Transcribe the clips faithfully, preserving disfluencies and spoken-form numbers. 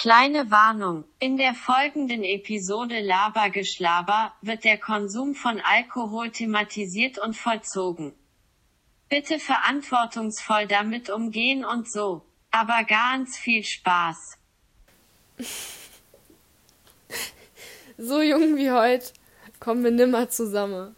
Kleine Warnung: In der folgenden Episode Labergeschlaber wird der Konsum von Alkohol thematisiert und vollzogen. Bitte verantwortungsvoll damit umgehen und so. Aber ganz viel Spaß. So jung wie heute kommen wir nimmer zusammen.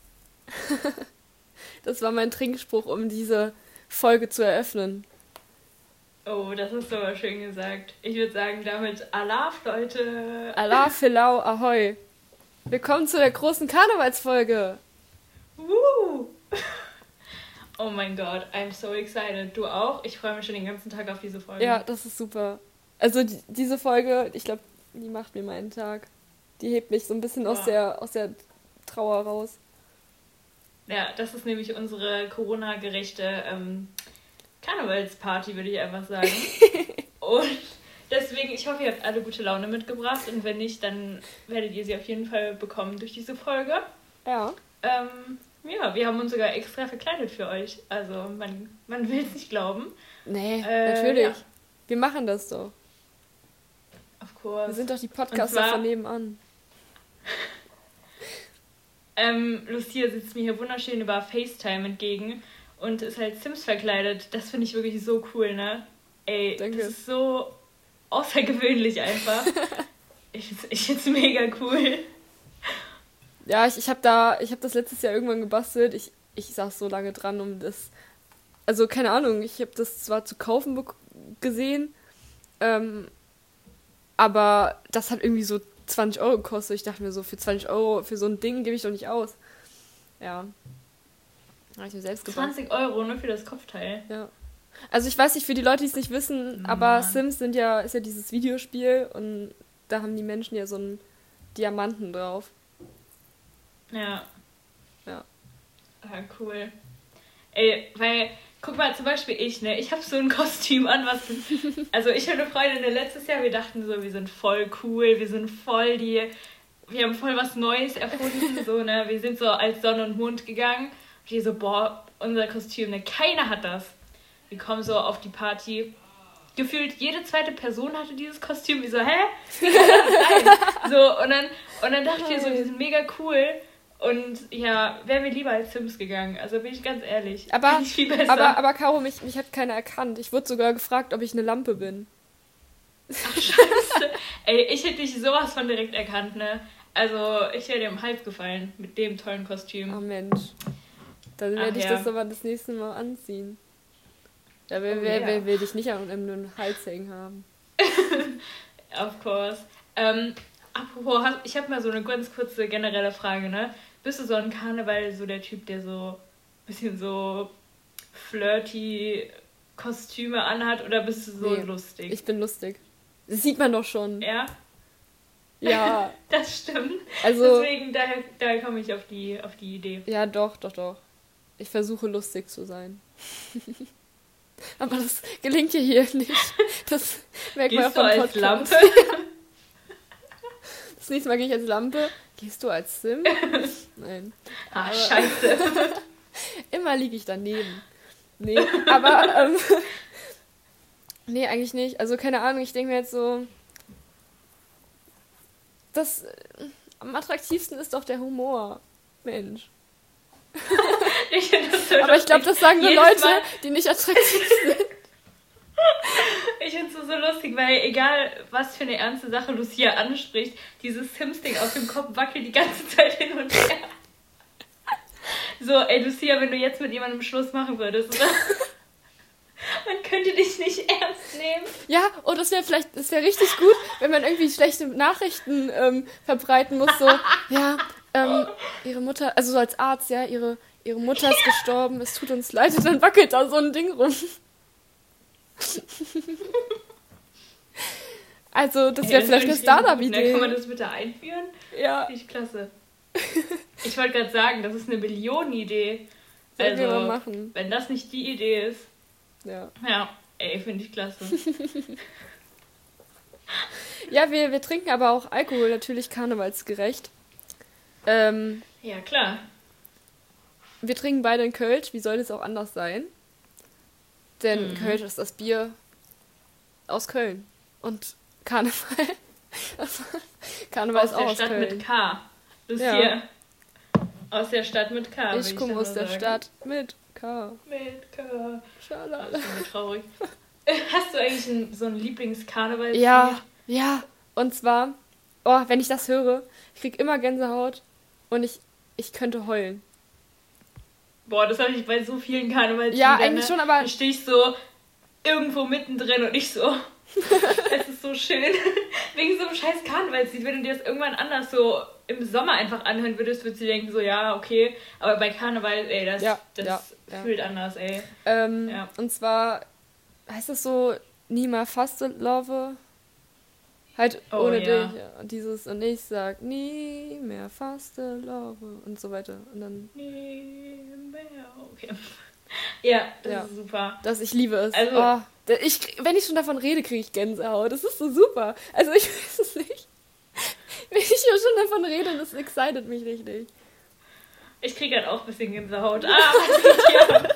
Das war mein Trinkspruch, um diese Folge zu eröffnen. Oh, das hast du aber schön gesagt. Ich würde sagen, damit Alaf, Leute. Alaf, Filau, Ahoi. Willkommen zu der großen Karnevalsfolge. Woo! Oh mein Gott, I'm so excited. Du auch? Ich freue mich schon den ganzen Tag auf diese Folge. Ja, das ist super. Also die, diese Folge, ich glaube, die macht mir meinen Tag. Die hebt mich so ein bisschen aus, der, aus der Trauer raus. Ja, das ist nämlich unsere Corona-gerechte ähm, Karnevalsparty, würde ich einfach sagen. Und deswegen, ich hoffe, ihr habt alle gute Laune mitgebracht. Und wenn nicht, dann werdet ihr sie auf jeden Fall bekommen durch diese Folge. Ja. Ähm, ja, wir haben uns sogar extra verkleidet für euch. Also man, man will es nicht glauben. Nee, äh, natürlich. Ja. Wir machen das doch. Of course. Wir sind doch die Podcaster zwar, von nebenan. ähm, Lucia sitzt mir hier wunderschön über FaceTime entgegen und ist halt Sims verkleidet. Das finde ich wirklich so cool, ne? Ey, Danke. Das ist so außergewöhnlich einfach. ich ich finde es mega cool. Ja, ich, ich habe da, ich habe das letztes Jahr irgendwann gebastelt. Ich, ich saß so lange dran, um das, also keine Ahnung, ich habe das zwar zu kaufen be- gesehen, ähm, aber das hat irgendwie so zwanzig Euro gekostet. Ich dachte mir so, für zwanzig Euro, für so ein Ding gebe ich doch nicht aus. Ja. Habe ich mir selbst gebaut. zwanzig Euro nur für das Kopfteil. Ja. Also ich weiß nicht, für die Leute, die es nicht wissen, Mann. aber Sims sind ja, ist ja dieses Videospiel und da haben die Menschen ja so einen Diamanten drauf. Ja. Ja. Ah, cool. Ey, weil, guck mal, zum Beispiel ich, ne, ich hab so ein Kostüm an, was, also ich und eine Freundin, ne, letztes Jahr, wir dachten so, wir sind voll cool, wir sind voll die, wir haben voll was Neues erfunden, so, ne, wir sind so als Sonne und Mond gegangen, und die so, boah, unser Kostüm, ne, keiner hat das. Wir kommen so auf die Party, gefühlt jede zweite Person hatte dieses Kostüm, wie so, hä? Wie kann das sein? So, und dann, und dann dachte ich so, die sind mega cool. Und ja, wären wir lieber als Sims gegangen. Also bin ich ganz ehrlich. Aber, ich viel besser. aber, aber Caro, mich, mich hat keiner erkannt. Ich wurde sogar gefragt, ob ich eine Lampe bin. Ach, scheiße. Ey, ich hätte dich sowas von direkt erkannt, ne? Also, ich wäre dir im Hals gefallen mit dem tollen Kostüm. Oh Mensch. Dann werde ich ja. das aber das nächste Mal anziehen. Da will, Oh, wer, ja. wer will dich nicht an einem Hals hängen haben. Of course. Ähm, apropos, hast- ich habe mal so eine ganz kurze generelle Frage, ne? Bist du so ein Karneval, so der Typ, der so ein bisschen so flirty Kostüme anhat, oder bist du so Nee, lustig? Ich bin lustig. Das sieht man doch schon. Ja? Ja. Das stimmt. Also, Deswegen, daher, daher komme ich auf die, auf die Idee. ja, doch, doch, doch. Ich versuche lustig zu sein. Aber das gelingt dir hier nicht. Das merkt man Gehst ja du vom als Podcast. Lampe? Das nächste Mal gehe ich als Lampe. Gehst du als Sim? Nein. Ah, Aber- scheiße. Immer liege ich daneben. Nee, aber ähm, nee, eigentlich nicht. Also keine Ahnung, ich denke mir jetzt so, das äh, am attraktivsten ist doch der Humor. Mensch. Ich find das so Aber ich glaube, lustig. das sagen nur Jedes Leute, Mal- die nicht attraktiv sind. Ich finde es so, so lustig, weil egal, was für eine ernste Sache Lucia anspricht, dieses Sims-Ding auf dem Kopf wackelt die ganze Zeit hin und her. So, ey, Lucia, wenn du jetzt mit jemandem Schluss machen würdest, oder? Man könnte dich nicht ernst nehmen. Ja, oh, das wäre vielleicht, das wäre richtig gut, wenn man irgendwie schlechte Nachrichten ähm, verbreiten muss. So, ja, ähm, ihre Mutter, also so als Arzt, ja, ihre, ihre Mutter ist gestorben, es tut uns leid, und dann wackelt da so ein Ding rum. Also, das wäre Ey, vielleicht eine finde ich richtig gut, ne? Startup-Idee. Kann man das bitte einführen? Ja, Finde ich klasse. Ich wollte gerade sagen, das ist eine Millionenidee. sollen wir mal Also, machen. wenn das nicht die Idee ist, Ja, ja, ey, finde ich klasse. ja wir, wir trinken aber auch Alkohol, natürlich karnevalsgerecht. Ähm, Ja, klar. wir trinken beide in Kölsch, wie soll es auch anders sein? Denn Mhm. Kölsch ist das Bier aus Köln. Und Karneval. Also, Karneval aus ist auch der aus Stadt Köln. mit K. Das Ja. hier. Aus der Stadt mit K. Ich komme aus der sagen. Stadt mit K. Mit K. Schalala. Das ist so traurig. Hast du eigentlich ein, so ein Lieblings-Karnevalslied? Ja, ja. Und zwar, oh, wenn ich das höre, ich krieg immer Gänsehaut und ich, ich könnte heulen. Boah, das habe ich bei so vielen Karnevalsliedern. Ja, eigentlich ne? schon, aber... Da stehe ich so irgendwo mittendrin und ich so... Es ist so schön. Wegen so einem scheiß Karnevalslied, wenn du dir das irgendwann anders so im Sommer einfach anhören würdest, würdest du denken so, ja, okay. Aber bei Karneval, ey, das, Ja, das ja, ja. fühlt anders, ey. Ähm, Ja. Und zwar heißt das so, nie mehr faste Love. Halt Oh, ohne ja. dich. Und dieses, und ich sag, nie mehr faste Love und so weiter. Und dann, Nee mehr. Okay. Ja, das Ja. ist super. das, ich liebe es. Also- oh, da- ich, wenn ich schon davon rede, kriege ich Gänsehaut. Das ist so super. Also ich weiß es nicht. Wenn ich schon davon rede, das excited mich richtig. Ich kriege halt auch ein bisschen Gänsehaut. Ah, was geht hier?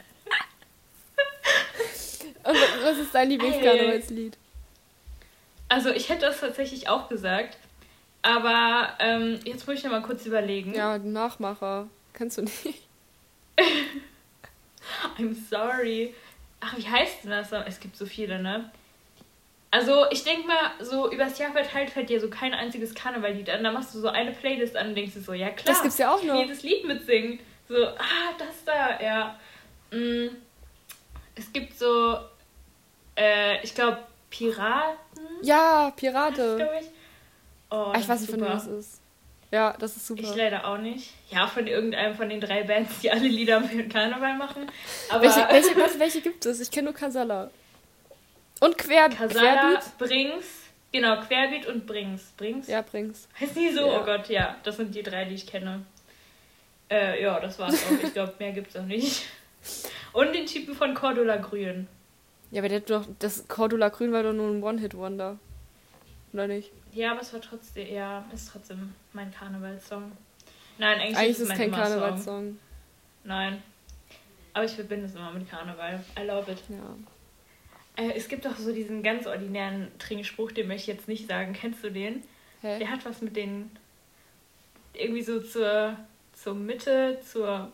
Und was- was ist dein Lieblingskarnevalslied? Also ich hätte das tatsächlich auch gesagt. Aber ähm, jetzt muss ich noch mal kurz überlegen. Ja, Nachmacher. Kannst du nicht. I'm sorry. Ach, wie heißt denn das? Es gibt so viele, ne? Also, ich denke mal, so übers Jahr verteilt fällt dir so kein einziges Karnevallied an. Da machst du so eine Playlist an und denkst du so, ja klar. Das gibt's ja auch ich noch. jedes Lied mitsingen. So, ah, das da, ja. Mm, es gibt so, äh, ich glaube, Piraten. Ja, Das Pirate. glaube ich. Oh, Ah, ich das weiß ist nicht, von wem super. das ist. Ja, das ist super. Ich leider auch nicht. Ja, von irgendeinem von den drei Bands, die alle Lieder für den Karneval machen. Aber welche, welche, was, welche gibt es? Ich kenne nur Kasala. Und Quer, Kasala, Querbeat? Brings, genau, Querbeat und Brings. Brings? Ja, bring's. Heißt die so? Ja. Oh Gott, ja. Das sind die drei, die ich kenne. Äh, ja, das war's auch. Ich glaube, mehr gibt's auch nicht. Und den Typen von Cordula Grün. Ja, aber der hat doch, das Cordula Grün war doch nur ein One-Hit-Wonder. Oder nicht? Ja, aber es war trotzdem, ja, ist trotzdem mein Karnevalssong. Nein, eigentlich, Eigentlich ist es ist es mein kein Immer-Song. Karnevalssong. Nein. Aber ich verbinde es immer mit Karneval. I love it. Ja. Äh, es gibt doch so diesen ganz ordinären Trinkspruch, den möchte ich jetzt nicht sagen. Kennst du den? Hä? Der hat was mit den... Irgendwie so zur, zur Mitte, zur...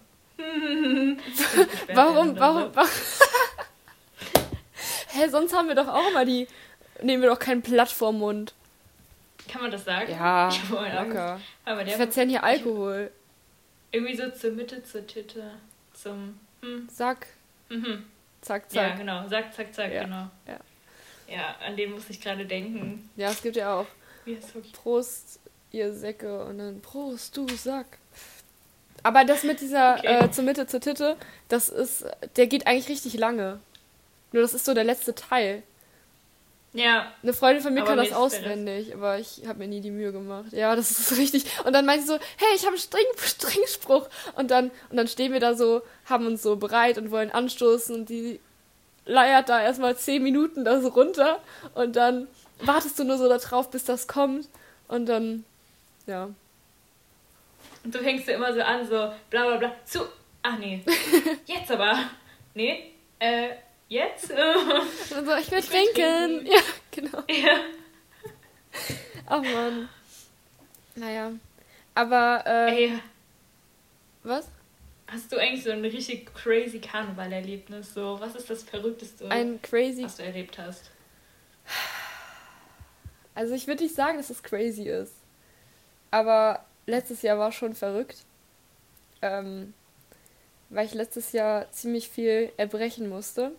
Warum, warum, warum? Hä, sonst haben wir doch auch immer die... Nehmen wir doch kein Blatt vorm Mund. Kann man das sagen? Ja, Ich hab voll Angst. locker. Aber Wir der verzehren hier Alkohol. irgendwie so zur Mitte, zur Titte, zum... Hm, Zack, mhm. zack, Ja, zack. genau. Zack, zack, zack, Ja, genau. ja. Ja, an den muss ich gerade denken. Ja, es gibt ja auch Wie ist wirklich... Prost, ihr Säcke, und dann Prost, du Sack. Aber das mit dieser Okay. äh, zur Mitte, zur Titte, das ist, der geht eigentlich richtig lange. Nur das ist so der letzte Teil. Ja, Eine Freundin von mir Aber kann mir das ist der Rest- auswendig, aber ich habe mir nie die Mühe gemacht. Ja, das ist richtig. Und dann meinte sie so, hey, ich habe einen String Stringspruch. Und dann, und dann stehen wir da so, haben uns so bereit und wollen anstoßen und die leiert da erstmal zehn Minuten da so runter und dann wartest du nur so da drauf, bis das kommt und dann, ja. und du fängst ja immer so an, so bla bla bla, zu... Ach nee, jetzt aber. Nee, äh, jetzt? Und dann so, ich will Ich will trinken. trinken. Ja, genau. Ja. Ach man. Naja. Aber, äh, Ey, was? hast du eigentlich so ein richtig crazy Karnevalerlebnis? So, was ist das Verrückteste, Ein crazy. was du erlebt hast? Also ich würde nicht sagen, dass es crazy ist. Aber letztes Jahr war schon verrückt. Ähm, weil ich letztes Jahr ziemlich viel erbrechen musste.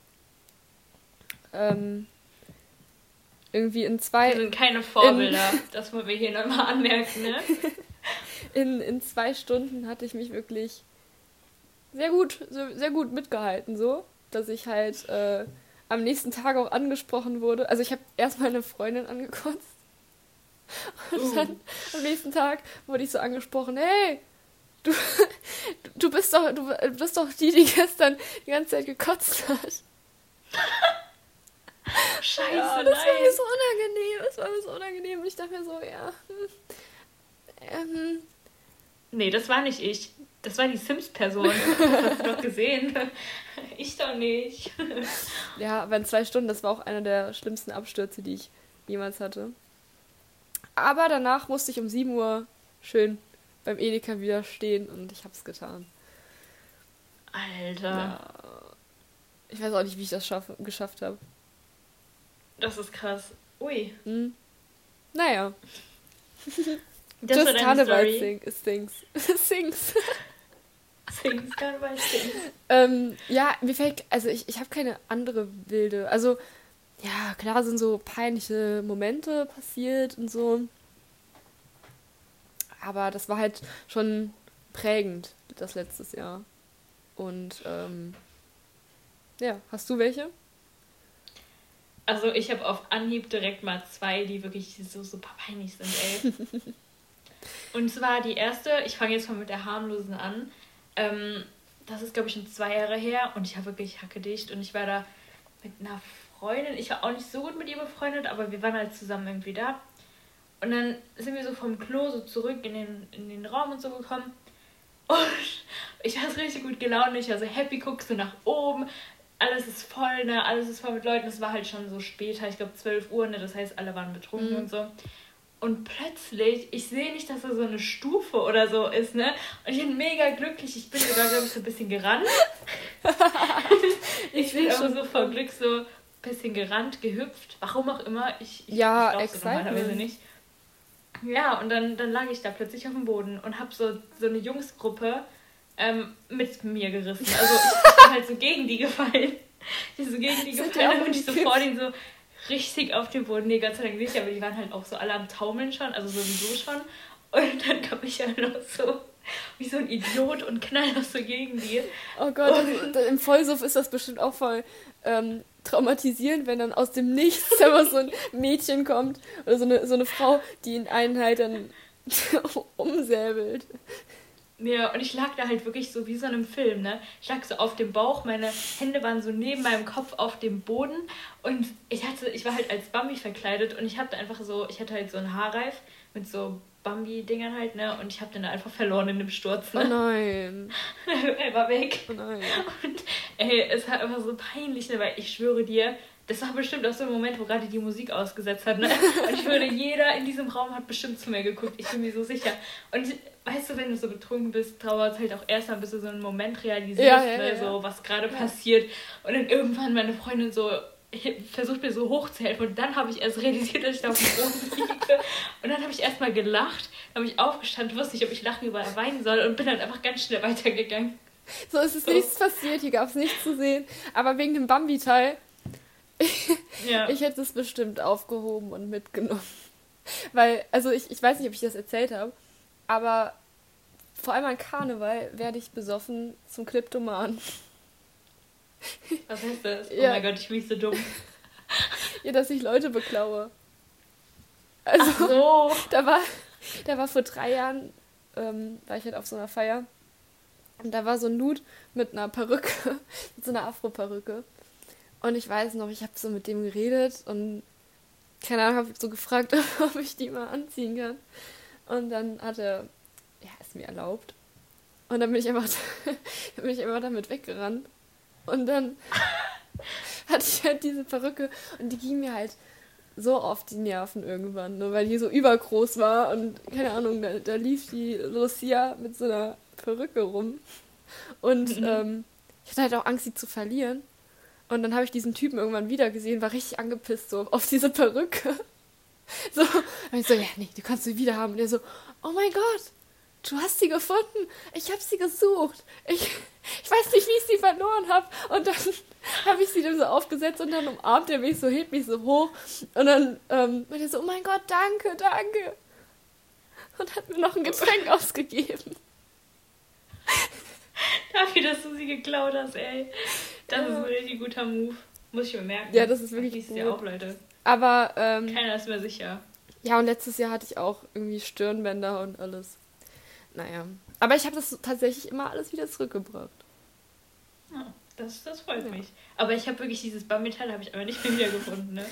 Ähm, irgendwie in Wir zwei, sind keine Vorbilder, das wollen wir hier nochmal anmerken, ne? in, in zwei Stunden hatte ich mich wirklich sehr gut, so- sehr gut mitgehalten, so, dass ich halt äh, am nächsten Tag auch angesprochen wurde. Also ich habe erst meine Freundin angekotzt. Und Uh. dann am nächsten Tag wurde ich so angesprochen, hey, du, du bist doch, du bist doch die, die gestern die ganze Zeit gekotzt hat. Scheiße, Ja, das war nein. mir so unangenehm, das war mir so unangenehm. Und ich dachte mir so, ja, hm, ähm, Nee, das war nicht ich. Das war die Sims-Person. Das hast du doch gesehen. Ich doch nicht. ja, aber in zwei Stunden, das war auch einer der schlimmsten Abstürze, die ich jemals hatte. Aber danach musste ich um sieben Uhr schön beim Edeka wieder stehen und ich hab's getan. Alter. Ja. Ich weiß auch nicht, wie ich das schaff- geschafft habe. Das ist krass. Ui. Hm. Naja. Das Just war deine Karneval Story. sing, sings. sings. Sings, Karneval sings. ähm, ja, mir fällt, also ich, ich habe keine andere wilde. Also, ja, klar sind so peinliche Momente passiert und so. Aber das war halt schon prägend, das letztes Jahr. Und, ähm, ja, hast du welche? Also ich habe auf Anhieb direkt mal zwei, die wirklich so super peinlich sind, ey. Und zwar die erste, ich fange jetzt mal mit der harmlosen an. Ähm, das ist, glaube ich, schon zwei Jahre her und ich war wirklich hackedicht und ich war da mit einer Freundin. Ich war auch nicht so gut mit ihr befreundet, aber wir waren halt zusammen irgendwie da. Und dann sind wir so vom Klo so zurück in den, in den Raum und so gekommen. Und ich war so richtig gut gelaunt. Ich war so happy, guckst du nach oben. Alles ist voll, ne? Alles ist voll mit Leuten. Es war halt schon so später, ich glaube zwölf Uhr, ne? Das heißt, alle waren betrunken Mhm. und so. Und plötzlich, ich sehe nicht, dass da so eine Stufe oder so ist, ne? Und ich bin mega glücklich. Ich bin sogar, glaube ich, so ein bisschen gerannt. ich bin aber so vor Glück so ein bisschen gerannt, gehüpft. Warum auch immer. Ich, ich, Ja, ich glaube Excitement. normalerweise nicht. Ja, und dann, dann lag ich da plötzlich auf dem Boden und habe so, so eine Jungsgruppe ähm, mit mir gerissen. Also ich, ich bin halt so gegen die gefallen. Ich bin so gegen die Sind die gefallen auch und ich so umgekippt? vor denen so richtig auf dem Boden. Nee, Gott sei Dank nicht, aber die waren halt auch so alle am Taumeln schon, also sowieso schon. Und dann kam ich halt noch so wie so ein Idiot und knall noch so gegen die. Oh Gott, das, das, im Vollsuff ist das bestimmt auch voll ähm, traumatisierend, wenn dann aus dem Nichts einfach so ein Mädchen kommt oder so eine, so eine Frau, die in einen halt dann umsäbelt. Ja, und ich lag da halt wirklich so wie so in einem Film, ne? Ich lag so auf dem Bauch, meine Hände waren so neben meinem Kopf auf dem Boden und ich hatte, ich war halt als Bambi verkleidet und ich hatte einfach so, ich hatte halt so einen Haarreif mit so Bambi-Dingern halt, ne? Und ich hab den einfach verloren in dem Sturz, Oh ne? nein. Er war weg. Oh nein. Und ey, es war einfach so peinlich, ne? Weil ich schwöre dir, das war bestimmt auch so ein Moment, wo gerade die Musik ausgesetzt hat, ne? Und ich würde, jeder in diesem Raum hat bestimmt zu mir geguckt. Ich bin mir so sicher. Und weißt du, wenn du so betrunken bist, trauert es halt auch erstmal, bis du so einen Moment realisierst, Ja, ja, ne? ja. So, was gerade Ja. passiert. Und dann irgendwann meine Freundin so versucht mir so hochzuhelfen und dann habe ich erst realisiert, dass ich da auf dem Boden liege. Und dann habe ich erstmal gelacht, dann habe ich aufgestanden, wusste nicht, ob ich lachen oder weinen soll und bin dann einfach ganz schnell weitergegangen. So ist es nichts passiert, hier gab es nichts zu sehen. Aber wegen dem Bambi-Teil, Ja. ich hätte es bestimmt aufgehoben und mitgenommen. Weil, also ich, ich weiß nicht, ob ich das erzählt habe, aber vor allem an Karneval werde ich besoffen zum Kleptoman. Was heißt das? Oh Ja. mein Gott, ich bin so dumm. Ja, dass ich Leute beklaue. Also, Ach so. da war, da war vor drei Jahren, ähm, war ich halt auf so einer Feier. Und da war so ein Dude mit einer Perücke, mit so einer Afro-Perücke. Und ich weiß noch, ich habe so mit dem geredet und keine Ahnung, habe so gefragt, ob ich die mal anziehen kann. Und dann hat er, ja, es mir erlaubt. Und dann bin ich einfach, dann bin ich einfach damit weggerannt. Und dann hatte ich halt diese Perücke und die ging mir halt so auf die Nerven irgendwann, ne, weil die so übergroß war und keine Ahnung, da, da lief die Lucia mit so einer Perücke rum. Und Mhm. ähm, ich hatte halt auch Angst, sie zu verlieren. Und dann habe ich diesen Typen irgendwann wieder gesehen, war richtig angepisst so auf diese Perücke. So, und ich so, ja, nee, die kannst du wieder haben. Und er so, oh mein Gott, du hast sie gefunden. Ich habe sie gesucht. Ich, ich weiß nicht, wie ich sie verloren habe. Und dann habe ich sie dann so aufgesetzt und dann umarmt er mich so, hebt mich so hoch. Und dann ähm, meinte er so, oh mein Gott, danke, danke. Und hat mir noch ein Getränk ausgegeben. Dafür, dass du sie geklaut hast, ey. Das Ja. ist ein richtig guter Move. Muss ich mir merken. Ja, das ist wirklich Ich gut. dir auch, Leute. Aber, ähm, Keiner ist mir sicher. ja, und letztes Jahr hatte ich auch irgendwie Stirnbänder und alles. Naja. Aber ich habe das tatsächlich immer alles wieder zurückgebracht. Ja, das, das freut Ja. mich. Aber ich habe wirklich dieses Bambi-Teil habe ich aber nicht mehr wiedergefunden, ne?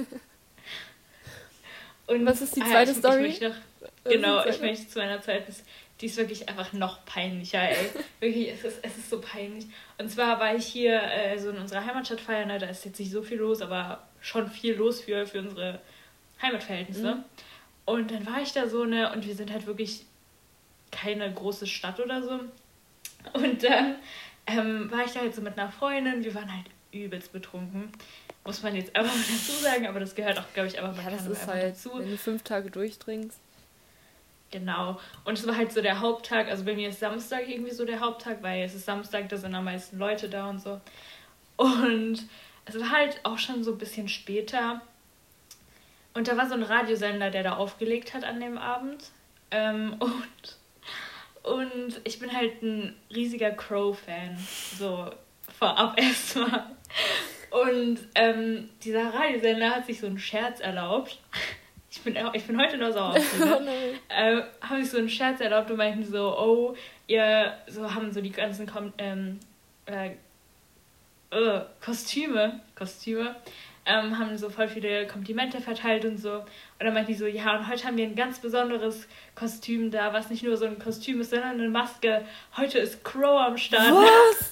Und Was ist die ah ja, zweite ich, Story? Ich möchte noch, Was ist die genau, ich zweite? möchte zu meiner Zeit, das- die ist wirklich einfach noch peinlicher, ey. Wirklich, es ist, es ist so peinlich. Und zwar war ich hier äh, so in unserer Heimatstadt feiern, ne? Da ist jetzt nicht so viel los, aber schon viel los für, für unsere Heimatverhältnisse. Mhm. Und dann war ich da so, ne, und wir sind halt wirklich keine große Stadt oder so. Und dann ähm, war ich da halt so mit einer Freundin, wir waren halt übelst betrunken. Muss man jetzt einfach mal dazu sagen, aber das gehört auch, glaube ich, einfach ja, das ist halt, dazu. Wenn du fünf Tage durchtrinkst. Genau. Und es war halt so der Haupttag, also bei mir ist Samstag irgendwie so der Haupttag, weil es ist Samstag, da sind am meisten Leute da und so. Und es war halt auch schon so ein bisschen später. Und da war so ein Radiosender, der da aufgelegt hat an dem Abend. Ähm, und, und ich bin halt ein riesiger Crow-Fan, so vorab erstmal. Und ähm, dieser Radiosender hat sich so einen Scherz erlaubt. Ich bin, ich bin heute noch sauer auf die, ne? ähm, haben sich so einen Scherz erlaubt und meinten so, oh, ihr, so haben so die ganzen Kom- ähm, äh, äh, Kostüme, Kostüme, ähm, haben so voll viele Komplimente verteilt und so. Und dann meinten die so, ja, und heute haben wir ein ganz besonderes Kostüm da, was nicht nur so ein Kostüm ist, sondern eine Maske. Heute ist Crow am Start. Was?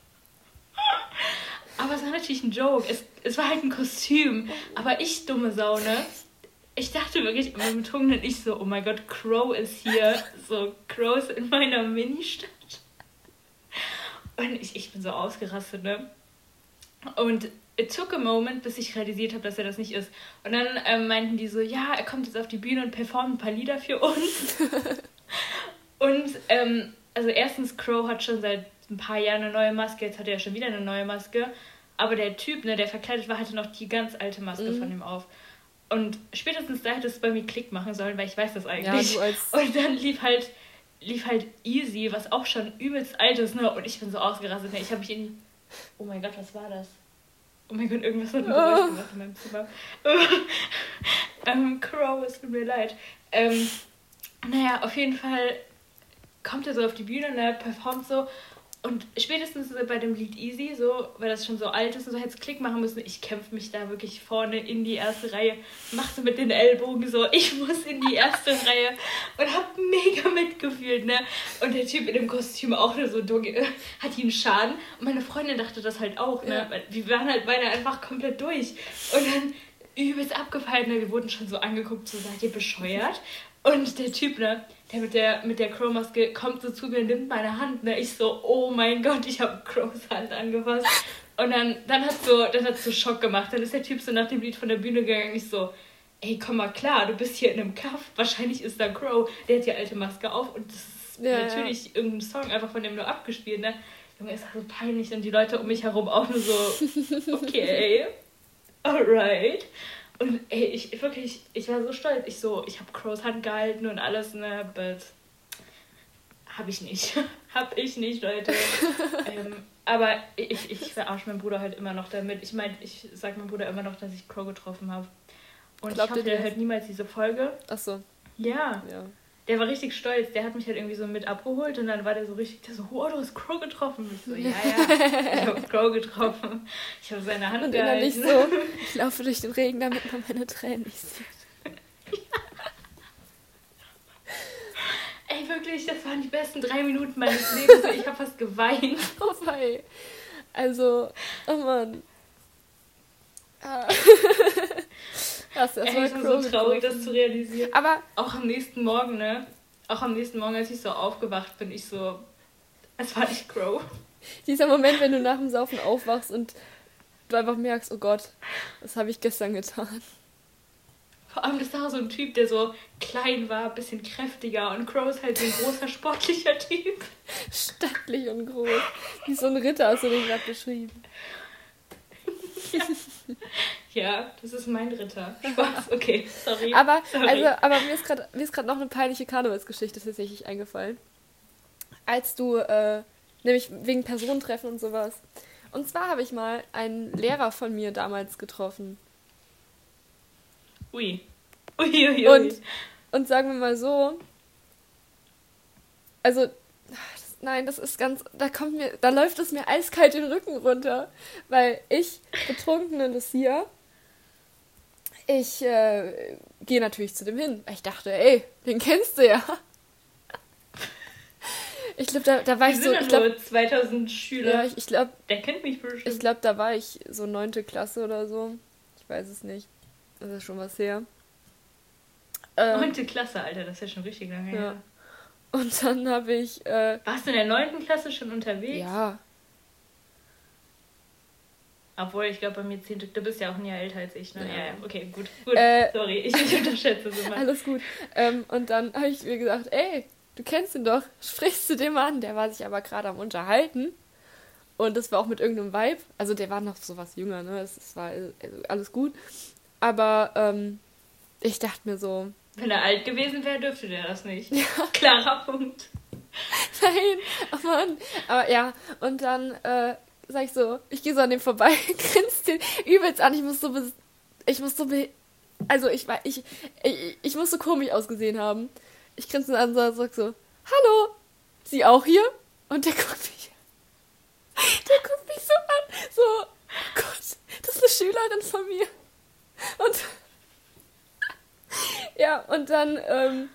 Aber es war natürlich ein Joke. Es, es war halt ein Kostüm. Aber ich, dumme Sau, ne? Ich dachte wirklich immer im Betrunkenen, ich so, oh mein Gott, Crow ist hier. So, Crow ist in meiner Ministadt. Und ich, ich bin so ausgerastet, ne? Und it took a moment, bis ich realisiert habe, dass er das nicht ist. Und dann ähm, meinten die so, ja, er kommt jetzt auf die Bühne und performt ein paar Lieder für uns. Und, ähm, also erstens, Crow hat schon seit ein paar Jahren eine neue Maske, jetzt hat er ja schon wieder eine neue Maske. Aber der Typ, ne, der verkleidet war, hatte noch die ganz alte Maske mhm. von ihm auf. Und spätestens da hätte es bei mir Klick machen sollen, weil ich weiß das eigentlich. Ja, du als und dann lief halt, lief halt Easy, was auch schon übelst alt ist, ne? Und ich bin so ausgerastet, ne? Ich habe mich in... Oh mein Gott, was war das? Oh mein Gott, irgendwas hat ein Geräusch gemacht in meinem Zimmer. ähm, Crow, es tut mir leid. Ähm, naja, auf jeden Fall kommt er so auf die Bühne, ne? Performt so. Und spätestens bei dem Lied Easy, so, weil das schon so alt ist und so, hätte es Klick machen müssen. Ich kämpfe mich da wirklich vorne in die erste Reihe, mach so mit den Ellbogen so, ich muss in die erste Reihe und hab mega mitgefühlt, ne? Und der Typ in dem Kostüm auch nur so dumm, hat ihm Schaden. Und meine Freundin dachte das halt auch, ne? Ja. Wir waren halt beide einfach komplett durch. Und dann übelst abgefallen, ne? Wir wurden schon so angeguckt, so, seid ihr bescheuert? Und der Typ, ne, der mit der, mit der Crow-Maske kommt so zu mir, nimmt meine Hand, ne, ich so, oh mein Gott, ich habe Crows Hand angefasst. Und dann, dann hat so, dann hat so Schock gemacht. Dann ist der Typ so nach dem Lied von der Bühne gegangen, ich so, ey, komm mal klar, du bist hier in einem Kaff, wahrscheinlich ist da Crow, der hat die alte Maske auf und das ist ja, natürlich ja. irgendein Song einfach von dem nur abgespielt, ne. Junge, ist so peinlich und die Leute um mich herum auch nur so, okay, alright. Und ey, ich wirklich, ich war so stolz. Ich so, ich habe Crows Hand gehalten und alles, ne, but hab ich nicht. hab ich nicht, Leute. ähm, aber ich, ich verarsche meinen Bruder halt immer noch damit. Ich meine, ich sag meinem Bruder immer noch, dass ich Crow getroffen habe. Und Glaubt ich hoffe, der hört niemals diese Folge. Ach so. Ja. ja. Der war richtig stolz. Der hat mich halt irgendwie so mit abgeholt und dann war der so richtig, der so, oh, du hast Crow getroffen. Ich so, ja, ja, ich habe Crow getroffen. Ich habe seine Hand und gehalten. Und innerlich so, ich laufe durch den Regen, damit man meine Tränen nicht sieht. Ey, wirklich, das waren die besten drei Minuten meines Lebens. Ich habe fast geweint. Oh wei. Also, oh Mann. Ah. Das, das Ey, war so traurig, das zu realisieren. Aber auch am nächsten Morgen, ne? Auch am nächsten Morgen, als ich so aufgewacht bin, ich so, es war nicht Crow. Dieser Moment, wenn du nach dem Saufen aufwachst und du einfach merkst, oh Gott, das habe ich gestern getan. Vor allem, das war so ein Typ, der so klein war, bisschen kräftiger und Crow ist halt so ein großer, sportlicher Typ. Stattlich und groß. Wie so ein Ritter hast du den gerade beschrieben. Ja. Ja, das ist mein Ritter. Spaß, okay, sorry. Aber, sorry. Also, aber mir ist gerade noch eine peinliche Karnevalsgeschichte tatsächlich eingefallen. Als du, äh, nämlich wegen Personentreffen und sowas. Und zwar habe ich mal einen Lehrer von mir damals getroffen. Ui. Ui, ui, ui. Und, und sagen wir mal so, also, das, nein, das ist ganz, da kommt mir, da läuft es mir eiskalt den Rücken runter, weil ich, betrunkene Lucia, ich äh, gehe natürlich zu dem hin, weil ich dachte, ey, den kennst du ja. Ich glaube, da, da war Wir ich sind so... Ja ich glaube, zweitausend Schüler. Ja, ich, ich glaube... Der kennt mich bestimmt. Ich glaube, da war ich so neunte Klasse oder so. Ich weiß es nicht. Das ist schon was her. Äh, Neunte Klasse, Alter, das ist ja schon richtig lange ja. her. Und dann habe ich... Äh, Warst du in der neunten Klasse schon unterwegs? ja. Obwohl, ich glaube, bei mir zehnte. Du bist ja auch ein Jahr älter als ich, ne? Ja, Ja, ja. Okay, gut. Gut, Äh, sorry, ich, ich unterschätze es immer. Alles gut. Ähm, und dann habe ich mir gesagt, ey, du kennst ihn doch, sprichst du den mal an. Der war sich aber gerade am Unterhalten. Und das war auch mit irgendeinem Vibe. Also der war noch so was jünger, ne? Es, es war also alles gut. Aber ähm, ich dachte mir so... Wenn er alt gewesen wäre, dürfte der das nicht. Ja. Klarer Punkt. Nein, oh Mann. Aber ja, und dann äh, sag ich so, ich gehe so an dem vorbei, grinst den übelst an. Ich muss so... Bes- ich muss so... Be- also ich war... Ich, ich, ich muss so komisch ausgesehen haben. Ich grinse ihn an und sag so, hallo, Sie auch hier? Und der guckt mich... Der guckt mich so an. So, oh Gott, das ist eine Schülerin von mir. Und... Ja, und dann ähm,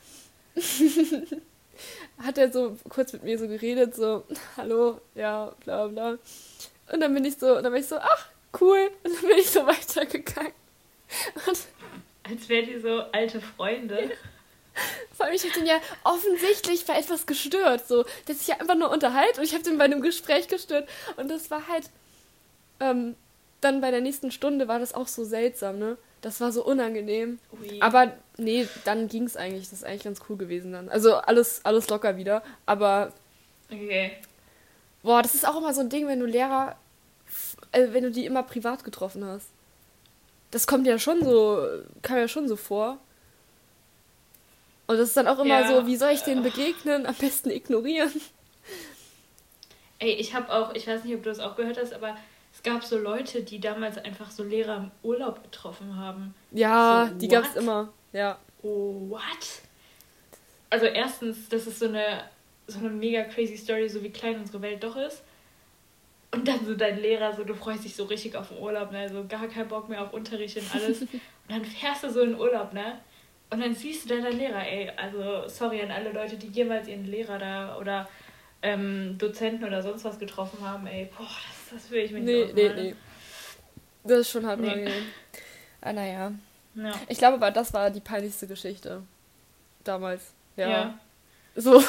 hat er so kurz mit mir so geredet, so, hallo, ja, bla bla. Und dann bin ich so, dann bin ich so, ach, cool. Und dann bin ich so weitergegangen. Und als wären die so alte Freunde. vor allem, ich habe den ja offensichtlich bei etwas gestört, so, dass ich ja einfach nur unterhalte und ich habe den bei einem Gespräch gestört. Und das war halt, ähm, dann bei der nächsten Stunde war das auch so seltsam, ne? Das war so unangenehm. Ui. Aber nee, dann ging's eigentlich. Das ist eigentlich ganz cool gewesen dann. Also alles, alles locker wieder. Aber Okay. boah, das ist auch immer so ein Ding, wenn du Lehrer, äh, wenn du die immer privat getroffen hast. Das kommt ja schon so, kam ja schon so vor. Und das ist dann auch immer Ja. so, wie soll ich denen begegnen? Am besten ignorieren. Ey, ich habe auch, ich weiß nicht, ob du das auch gehört hast, aber es gab so Leute, die damals einfach so Lehrer im Urlaub getroffen haben. Ja, So, die what? gab's immer. Ja. Oh, what? Also erstens, das ist so eine, so eine mega crazy Story, so wie klein unsere Welt doch ist. Und dann so dein Lehrer, so du freust dich so richtig auf den Urlaub, ne? So gar keinen Bock mehr auf Unterricht und alles. Und dann fährst du so in den Urlaub, ne? Und dann siehst du deinen Lehrer, ey. Also sorry an alle Leute, die jemals ihren Lehrer da oder ähm, Dozenten oder sonst was getroffen haben, ey. Boah, das, das will ich mir Nee, nicht nee, ausmalen. nee. Das ist schon hart Nee. unangenehm. Ah, naja. Ja. Ich glaube aber, das war die peinlichste Geschichte. Damals. Ja. Ja. So.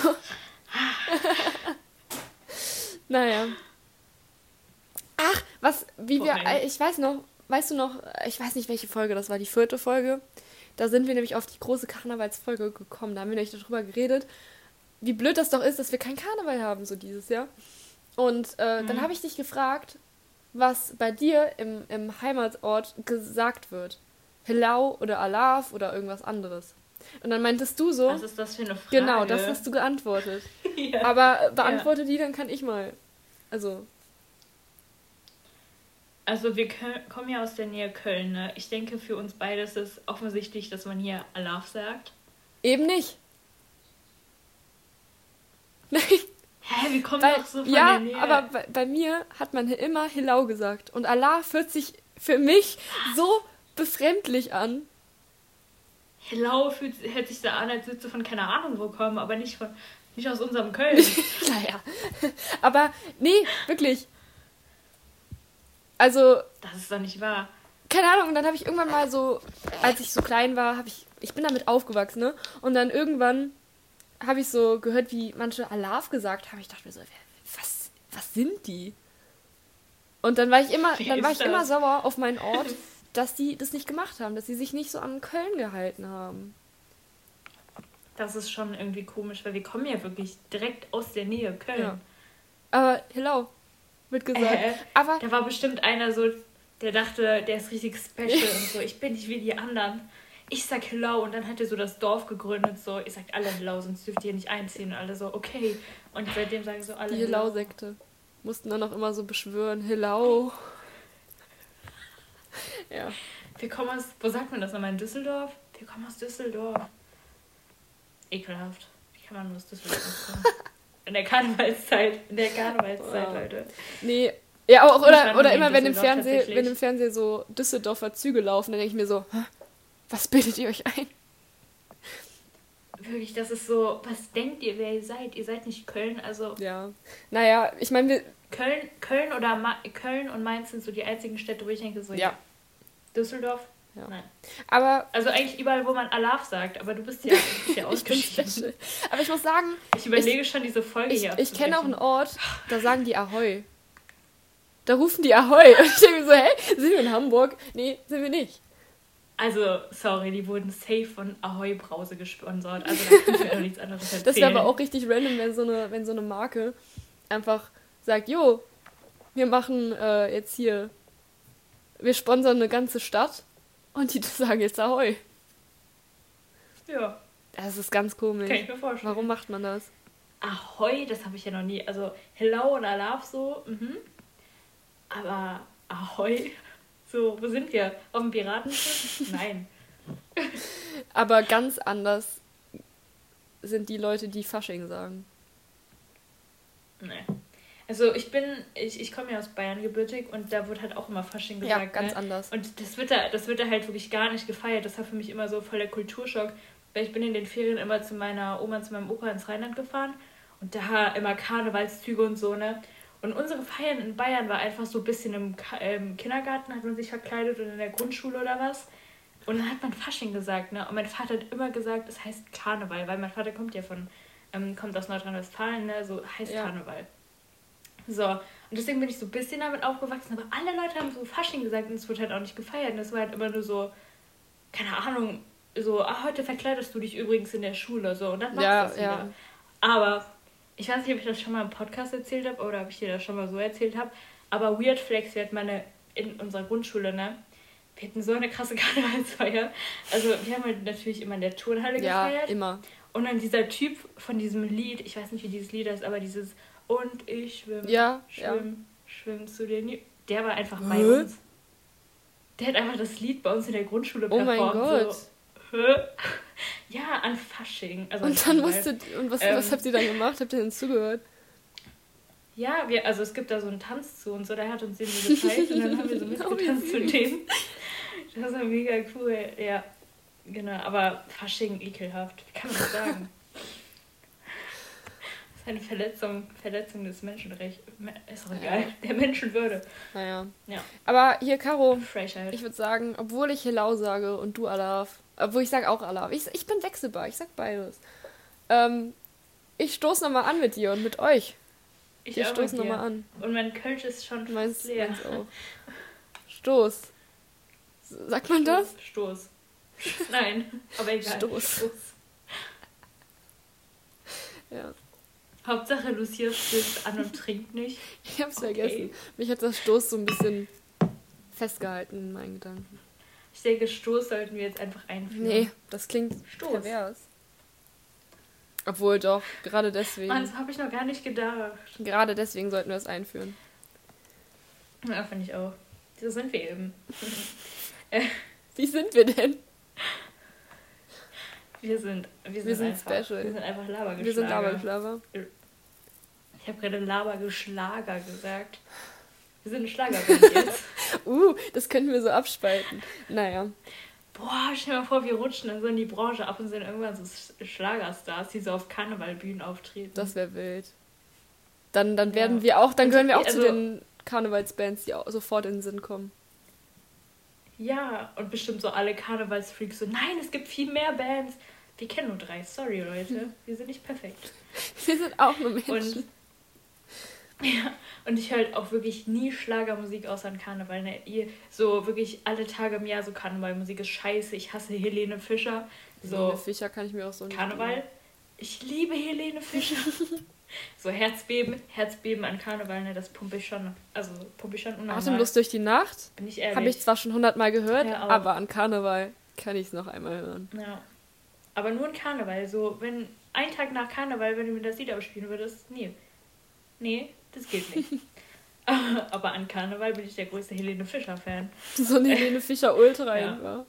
Naja. Ach, was, wie wir, Vorhin. ich weiß noch, weißt du noch, ich weiß nicht, welche Folge das war, die vierte Folge. Da sind wir nämlich auf die große Karnevalsfolge gekommen. Da haben wir nämlich darüber geredet, wie blöd das doch ist, dass wir kein Karneval haben, so dieses Jahr. Und äh, Mhm. dann habe ich dich gefragt, was bei dir im, im Heimatort gesagt wird. Hillau oder Alaf oder irgendwas anderes. Und dann meintest du so, Was ist das für eine Frage? genau, das hast du geantwortet. ja. Aber äh, beantworte die, dann kann ich mal. Also, Also wir können, kommen ja aus der Nähe Köln, ne? Ich denke, für uns beide ist es offensichtlich, dass man hier Alaf sagt. eben nicht. Nein, Hä, wir kommen weil, doch so von ja, der Nähe. aber bei, bei mir hat man immer Hillau gesagt. Und Alaf hört sich für mich so befremdlich an. Hello fühlt, hört sich da an, als würdest du von keine Ahnung wo kommen, aber nicht, von, nicht aus unserem Köln. Naja. Aber, nee, wirklich. Also, Das ist doch nicht wahr. keine Ahnung, und dann habe ich irgendwann mal so, als ich so klein war, habe ich, ich bin damit aufgewachsen, ne? Und dann irgendwann habe ich so gehört, wie manche Alaf gesagt haben. Ich dachte mir so, wer- was, was sind die? Und dann war ich immer, Wer dann war ist ich immer das? sauer auf meinen Ort, dass die das nicht gemacht haben, dass sie sich nicht so an Köln gehalten haben. Das ist schon irgendwie komisch, weil wir kommen ja wirklich direkt aus der Nähe Köln. Ja. Aber hello, wird gesagt. Äh, Aber Da war bestimmt einer so, der dachte, der ist richtig special und so, ich bin nicht wie die anderen. Ich sag Hello und dann hat er so das Dorf gegründet, so, ihr sagt alle Hello, sonst dürft ihr nicht einziehen. Und alle so, okay. Und seitdem sagen so alle die Hello. Hillau-Sekte mussten dann auch immer so beschwören, Hillau. Ja. Wir kommen aus, wo sagt man das nochmal, in Düsseldorf? Wir kommen aus Düsseldorf. Ekelhaft. Wie kann man nur aus Düsseldorf kommen? In der Karnevalszeit. In der Karnevalszeit, Wow. Leute. Nee. Ja, auch, Ich war oder, noch oder nie immer, in wenn im, Düsseldorf Fernseh, tatsächlich. wenn im Fernsehen so Düsseldorfer Züge laufen, dann denke ich mir so, hä? Was bildet ihr euch ein? Wirklich, das ist so, was denkt ihr, wer ihr seid? Ihr seid nicht Köln, also Ja. Naja, ich meine, wir. Köln, Köln oder Ma Köln und Mainz sind so die einzigen Städte, wo ich denke, so Ja. Düsseldorf, Ja. Nein. Aber Also eigentlich überall, wo man Alaf sagt, aber du bist ja, du bist ja ich bin ausgeschieden. special. Aber ich muss sagen, Ich überlege schon, diese Folge ich, hier ich kenne auch einen abzubrechen. Ort, da sagen die Ahoi. Da rufen die Ahoi. Und ich denke mir so, hä, sind wir in Hamburg? Nee, sind wir nicht. Also, sorry, die wurden safe von Ahoi Brause gesponsert. Also da kannst du mir doch nichts anderes erzählen. Das wäre aber auch richtig random, wenn so eine, wenn so eine Marke einfach sagt, jo, wir machen äh, jetzt hier, wir sponsern eine ganze Stadt und die sagen jetzt Ahoi. Ja, Das ist ganz komisch. kann ich mir vorstellen. Warum macht man das? Ahoi, das habe ich ja noch nie. Also, hello und Alaf so, mhm. Aber Ahoi, so, wo sind wir? Auf dem Piratenschiff? Nein. Aber ganz anders sind die Leute, die Fasching sagen. Nee. Also ich bin, ich, ich komme ja aus Bayern gebürtig und da wird halt auch immer Fasching gesagt. Ja, ganz ne? anders. Und das wird, da, das wird da halt wirklich gar nicht gefeiert. Das war für mich immer so voll der Kulturschock, weil ich bin in den Ferien immer zu meiner Oma, zu meinem Opa ins Rheinland gefahren und da immer Karnevalszüge und so, ne? Und unsere Feiern in Bayern war einfach so ein bisschen im, Ka- im Kindergarten, hat man sich verkleidet oder in der Grundschule oder was. Und dann hat man Fasching gesagt, ne? Und mein Vater hat immer gesagt, es heißt Karneval, weil mein Vater kommt ja von, ähm, kommt aus Nordrhein-Westfalen, ne? So heißt Ja. Karneval. So, und deswegen bin ich so ein bisschen damit aufgewachsen, aber alle Leute haben so Fasching gesagt und es wird halt auch nicht gefeiert. Und das war halt immer nur so, keine Ahnung, so, ah, heute verkleidest du dich übrigens in der Schule, so, und dann machst Ja, du das wieder. ja. Aber, ich weiß nicht, ob ich das schon mal im Podcast erzählt habe oder ob ich dir das schon mal so erzählt habe, aber Weird Flex, wir hatten meine, in unserer Grundschule, ne, wir hatten so eine krasse Karnevalsfeier. Also, wir haben halt natürlich immer in der Turnhalle Ja, gefeiert. immer. Und dann dieser Typ von diesem Lied, ich weiß nicht, wie dieses Lied heißt, aber dieses Und ich schwimme, Ja, ja. schwimm, schwimm zu den... Ju-" Der war einfach Hä? bei uns. Der hat einfach das Lied bei uns in der Grundschule Oh mein performt. Gott. So, hä? Ja, an Fasching. Also an Und dann Karneval. musstet, und was, Ähm, was habt ihr dann gemacht? Habt ihr denn zugehört? Ja, wir, also es gibt da so einen Tanz zu und so, der hat uns den so gezeigt und dann haben wir so mitgetanzt zu dem. Das war mega cool, ja. Genau, aber Fasching ekelhaft. Wie kann man das sagen? Das ist eine Verletzung, Verletzung des Menschenrechts. Ist doch egal. Der Menschenwürde. Naja. Ja. Aber hier, Caro, Frechheit. ich würde sagen, obwohl ich Hello sage und du Alaf, obwohl ich sage auch Alaf, ich, ich bin wechselbar, ich sag beides. Ähm, ich stoße nochmal an mit dir und mit euch. Ich Wir auch stoßen mit dir. nochmal an. Und mein Kölsch ist schon fast Meins, leer. meins auch. Stoß. Sagt man das? Stoß. Nein, aber egal. Stoß. Ja. Hauptsache Lucia stößt an und trinkt nicht. Ich hab's Okay. vergessen. Mich hat das Stoß so ein bisschen festgehalten in meinen Gedanken. Ich denke, Stoß sollten wir jetzt einfach einführen. Nee, das klingt Stoß. pervers. Obwohl doch, gerade deswegen. Mann, das habe ich noch gar nicht gedacht. Gerade deswegen sollten wir es einführen. Ja, finde ich auch. So sind wir eben. Wie sind wir denn? Wir sind, wir sind, Wir sind einfach, special. Wir sind einfach Labergeschlager. Wir sind Laberflaver. Ich habe gerade Labergeschlager gesagt. Wir sind eine Schlagerband jetzt. Uh, das könnten wir so abspalten. Naja. Boah, stell dir mal vor, wir rutschen dann so in die Branche ab und sind irgendwann so Schlagerstars, die so auf Karnevalbühnen auftreten. Das wäre wild. Dann, dann Ja. werden wir auch, dann Und gehören wir auch also- zu den Karnevalsbands, die auch sofort in den Sinn kommen. Ja, und bestimmt so alle Karnevalsfreaks so, nein, es gibt viel mehr Bands. Wir kennen nur drei, sorry Leute, wir sind nicht perfekt. Wir sind auch nur Menschen. Und, ja, und ich höre halt auch wirklich nie Schlagermusik außer an Karneval. Ne? Ihr, so wirklich alle Tage im Jahr so Karnevalmusik ist scheiße. Ich hasse Helene Fischer. So. So Fischer kann ich mir auch so nicht Karneval. geben. Ich liebe Helene Fischer. So Herzbeben, Herzbeben an Karneval, ne, das pumpe ich schon. Also pumpe ich schon unnormal. Atemlos durch die Nacht Bin ich ehrlich. habe ich zwar schon hundertmal gehört, Ja, auch. aber an Karneval kann ich es noch einmal hören. Ja. Aber nur in Karneval. So, wenn ein Tag nach Karneval, wenn du mir das Lied abspielen würdest, nee. Nee, das geht nicht. Aber an Karneval bin ich der größte Helene Fischer-Fan. So eine Helene Fischer Ultra Ja. einfach.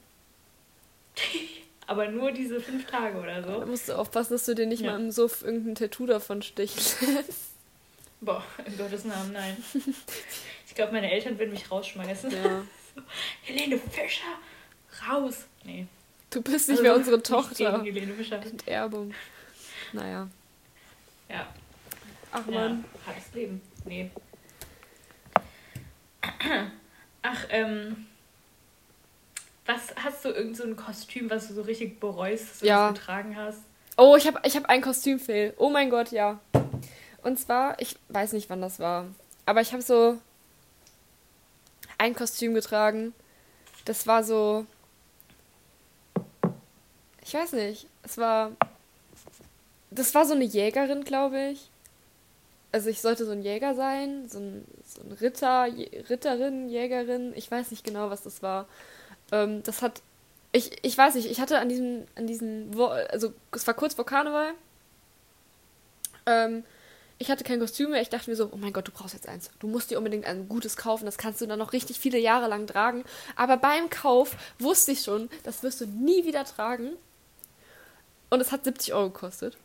Aber nur diese fünf Tage oder Da so. musst du aufpassen, dass du dir nicht Ja. mal im Suff irgendein Tattoo davon stichen lässt. Boah, in Gottes Namen, nein. Ich glaube, meine Eltern würden mich rausschmeißen. Ja. Helene Fischer, raus. Nee. Du bist nicht Also, mehr unsere nichts Tochter. gegen Helene Fischer. Enterbung. Naja. Ja. Ach Ja, man. hartes Leben. Nee. Ach, ähm. Was, hast du irgend so ein Kostüm, was du so richtig bereust, dass du Ja. das getragen hast? Oh, ich habe ich hab einen Kostümfail. Oh mein Gott, ja. Und zwar, ich weiß nicht, wann das war, aber ich habe so ein Kostüm getragen. Das war so, ich weiß nicht, es war, das war so eine Jägerin, glaube ich. Also ich sollte so ein Jäger sein, so ein, so ein Ritter, Jä- Ritterin, Jägerin, ich weiß nicht genau, was das war. Ähm, das hat, ich, ich weiß nicht, ich hatte an diesem, an diesem, Wo also es war kurz vor Karneval. Ähm, ich hatte kein Kostüm mehr. Ich dachte mir so, oh mein Gott, du brauchst jetzt eins. Du musst dir unbedingt ein gutes kaufen. Das kannst du dann noch richtig viele Jahre lang tragen. Aber beim Kauf wusste ich schon, das wirst du nie wieder tragen. Und es hat siebzig Euro gekostet.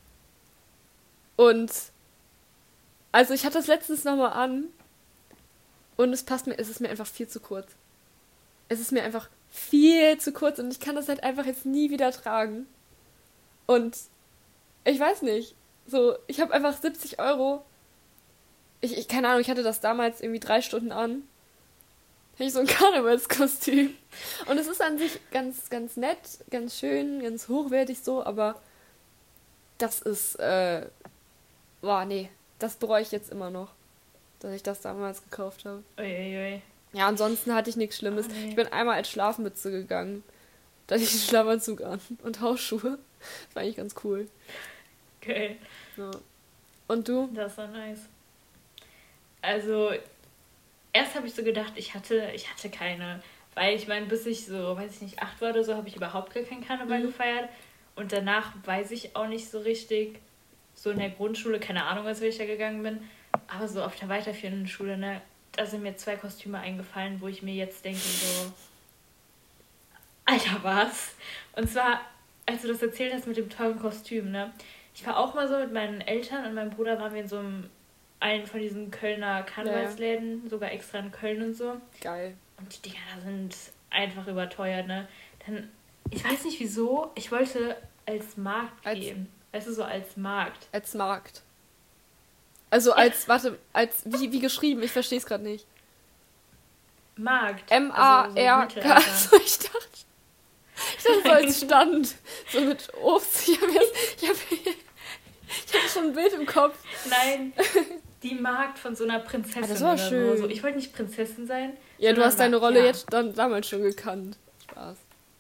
Und also ich hatte das letztens nochmal an. Und es passt mir, es ist mir einfach viel zu kurz. Es ist mir einfach viel zu kurz. Und ich kann das halt einfach jetzt nie wieder tragen. Und ich weiß nicht. So, ich habe einfach siebzig Euro. Ich, ich, keine Ahnung, ich hatte das damals irgendwie drei Stunden an. Hatte ich so ein Karnevalskostüm. Und es ist an sich ganz, ganz nett, ganz schön, ganz hochwertig so, aber das ist, äh, boah, nee, das bereue ich jetzt immer noch, dass ich das damals gekauft habe. Uiuiui. Ja, ansonsten hatte ich nichts Schlimmes. Oh, nee. Ich bin einmal als Schlafmütze gegangen. Da hatte ich einen Schlafanzug an und Hausschuhe. Das war eigentlich ganz cool. Okay, Ja. Und du? das war nice. Also, erst habe ich so gedacht, ich hatte, ich hatte keine. Weil ich meine, bis ich so, weiß ich nicht, acht war oder so, habe ich überhaupt gar keinen Karneval Mhm. gefeiert. Und danach weiß ich auch nicht so richtig. So in der Grundschule, keine Ahnung, als ich da gegangen bin. Aber so auf der weiterführenden Schule, ne, da sind mir zwei Kostüme eingefallen, wo ich mir jetzt denke, so, Alter, was? Und zwar, als du das erzählt hast mit dem teuren Kostüm, ne? Ich war auch mal so mit meinen Eltern und meinem Bruder waren wir in so einem, einen von diesen Kölner Karnevalsläden, sogar extra in Köln und so. Geil. Und die Dinger da sind einfach überteuert, ne? Dann, ich weiß nicht wieso, ich wollte als Markt Als- gehen. Weißt du, so als Markt. Als Markt. Also als, warte, als, wie, wie geschrieben? Ich verstehe es gerade nicht. Markt. M A Also so R K. Mittelalter. So, ich dachte, ich dachte so als Stand. So mit Obst. Ich habe jetzt, ich habe ich hab schon ein Bild im Kopf. Nein, die Markt von so einer Prinzessin Ah, das war oder schön. so. so. Ich wollte nicht Prinzessin sein. Ja, du sondern hast deine war- Rolle ja. jetzt dann damals schon gekannt. Spaß.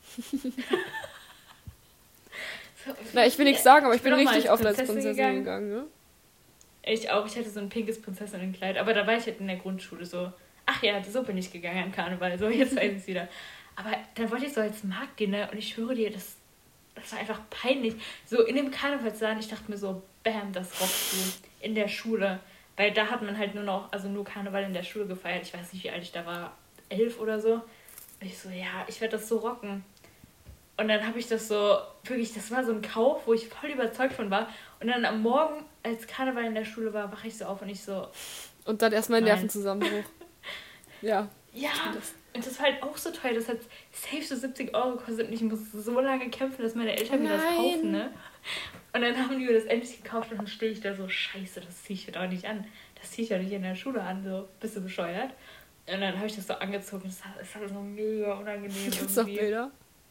So, Na, ich will nichts sagen, aber ich bin bin auch mal richtig als oft als Prinzessin Prinzessin gegangen. gegangen, ne? Ich auch, ich hatte so ein pinkes Prinzessinnenkleid, aber da war ich halt in der Grundschule so, ach ja, so bin ich gegangen an Karneval, so jetzt weiß ich es wieder. Aber dann wollte ich so als Markt gehen, ne? Und ich schwöre dir, das, das war einfach peinlich. So in dem Karnevalsladen, ich dachte mir so, bam, das rockst du in der Schule. Weil da hat man halt nur noch, also nur Karneval in der Schule gefeiert. Ich weiß nicht, wie alt ich da war, elf oder so. Und ich so, ja, ich werde das so rocken. Und dann habe ich das so, wirklich, das war so ein Kauf, wo ich voll überzeugt von war. Und dann am Morgen, als Karneval in der Schule war, wache ich so auf und ich so, Und dann erstmal ein Nein. Nervenzusammenbruch. Ja. ja. Das- Und das war halt auch so teuer. Das hat safe so siebzig Euro gekostet. Und ich musste so lange kämpfen, dass meine Eltern mir das Nein. kaufen, ne? Und dann haben die mir das endlich gekauft und dann stehe ich da so, scheiße, das ziehe ich mir doch nicht an. Das ziehe ich doch nicht in der Schule an, so, bist du bescheuert? Und dann habe ich das so angezogen. Es war, es war so mega unangenehm Gibt's noch irgendwie. Bilder?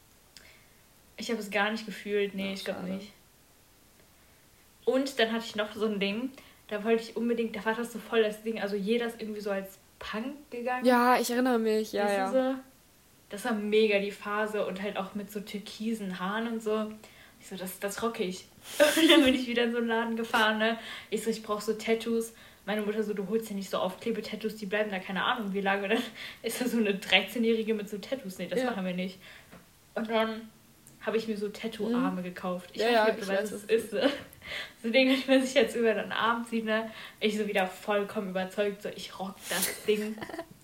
Ich habe es gar nicht gefühlt. Nee, Ach, ich glaube schade. nicht. Und dann hatte ich noch so ein Ding, da wollte ich unbedingt, da war das so voll das Ding, also jeder ist irgendwie so als Punk gegangen. Ja, ich erinnere mich, ja, Weißt ja. du so? Das war mega die Phase und halt auch mit so türkisen Haaren und so. Ich so, das, das rocke ich. Und dann bin ich wieder in so einen Laden gefahren, ne? Ich so, ich brauche so Tattoos. Meine Mutter so, du holst ja nicht so Aufklebetattoos, die bleiben da, keine Ahnung, wie lange. Dann ist da so eine dreizehnjährige mit so Tattoos. Nee, das Ja. machen wir nicht. Und dann habe ich mir so Tattoo-Arme gekauft. Ich Ja, weiß ja, nicht, ob du ich weißt, weiß, was was das ist. Ne? So Dinge, die man sich jetzt über den Arm zieht, ne? Ich so wieder vollkommen überzeugt, so ich rock das Ding.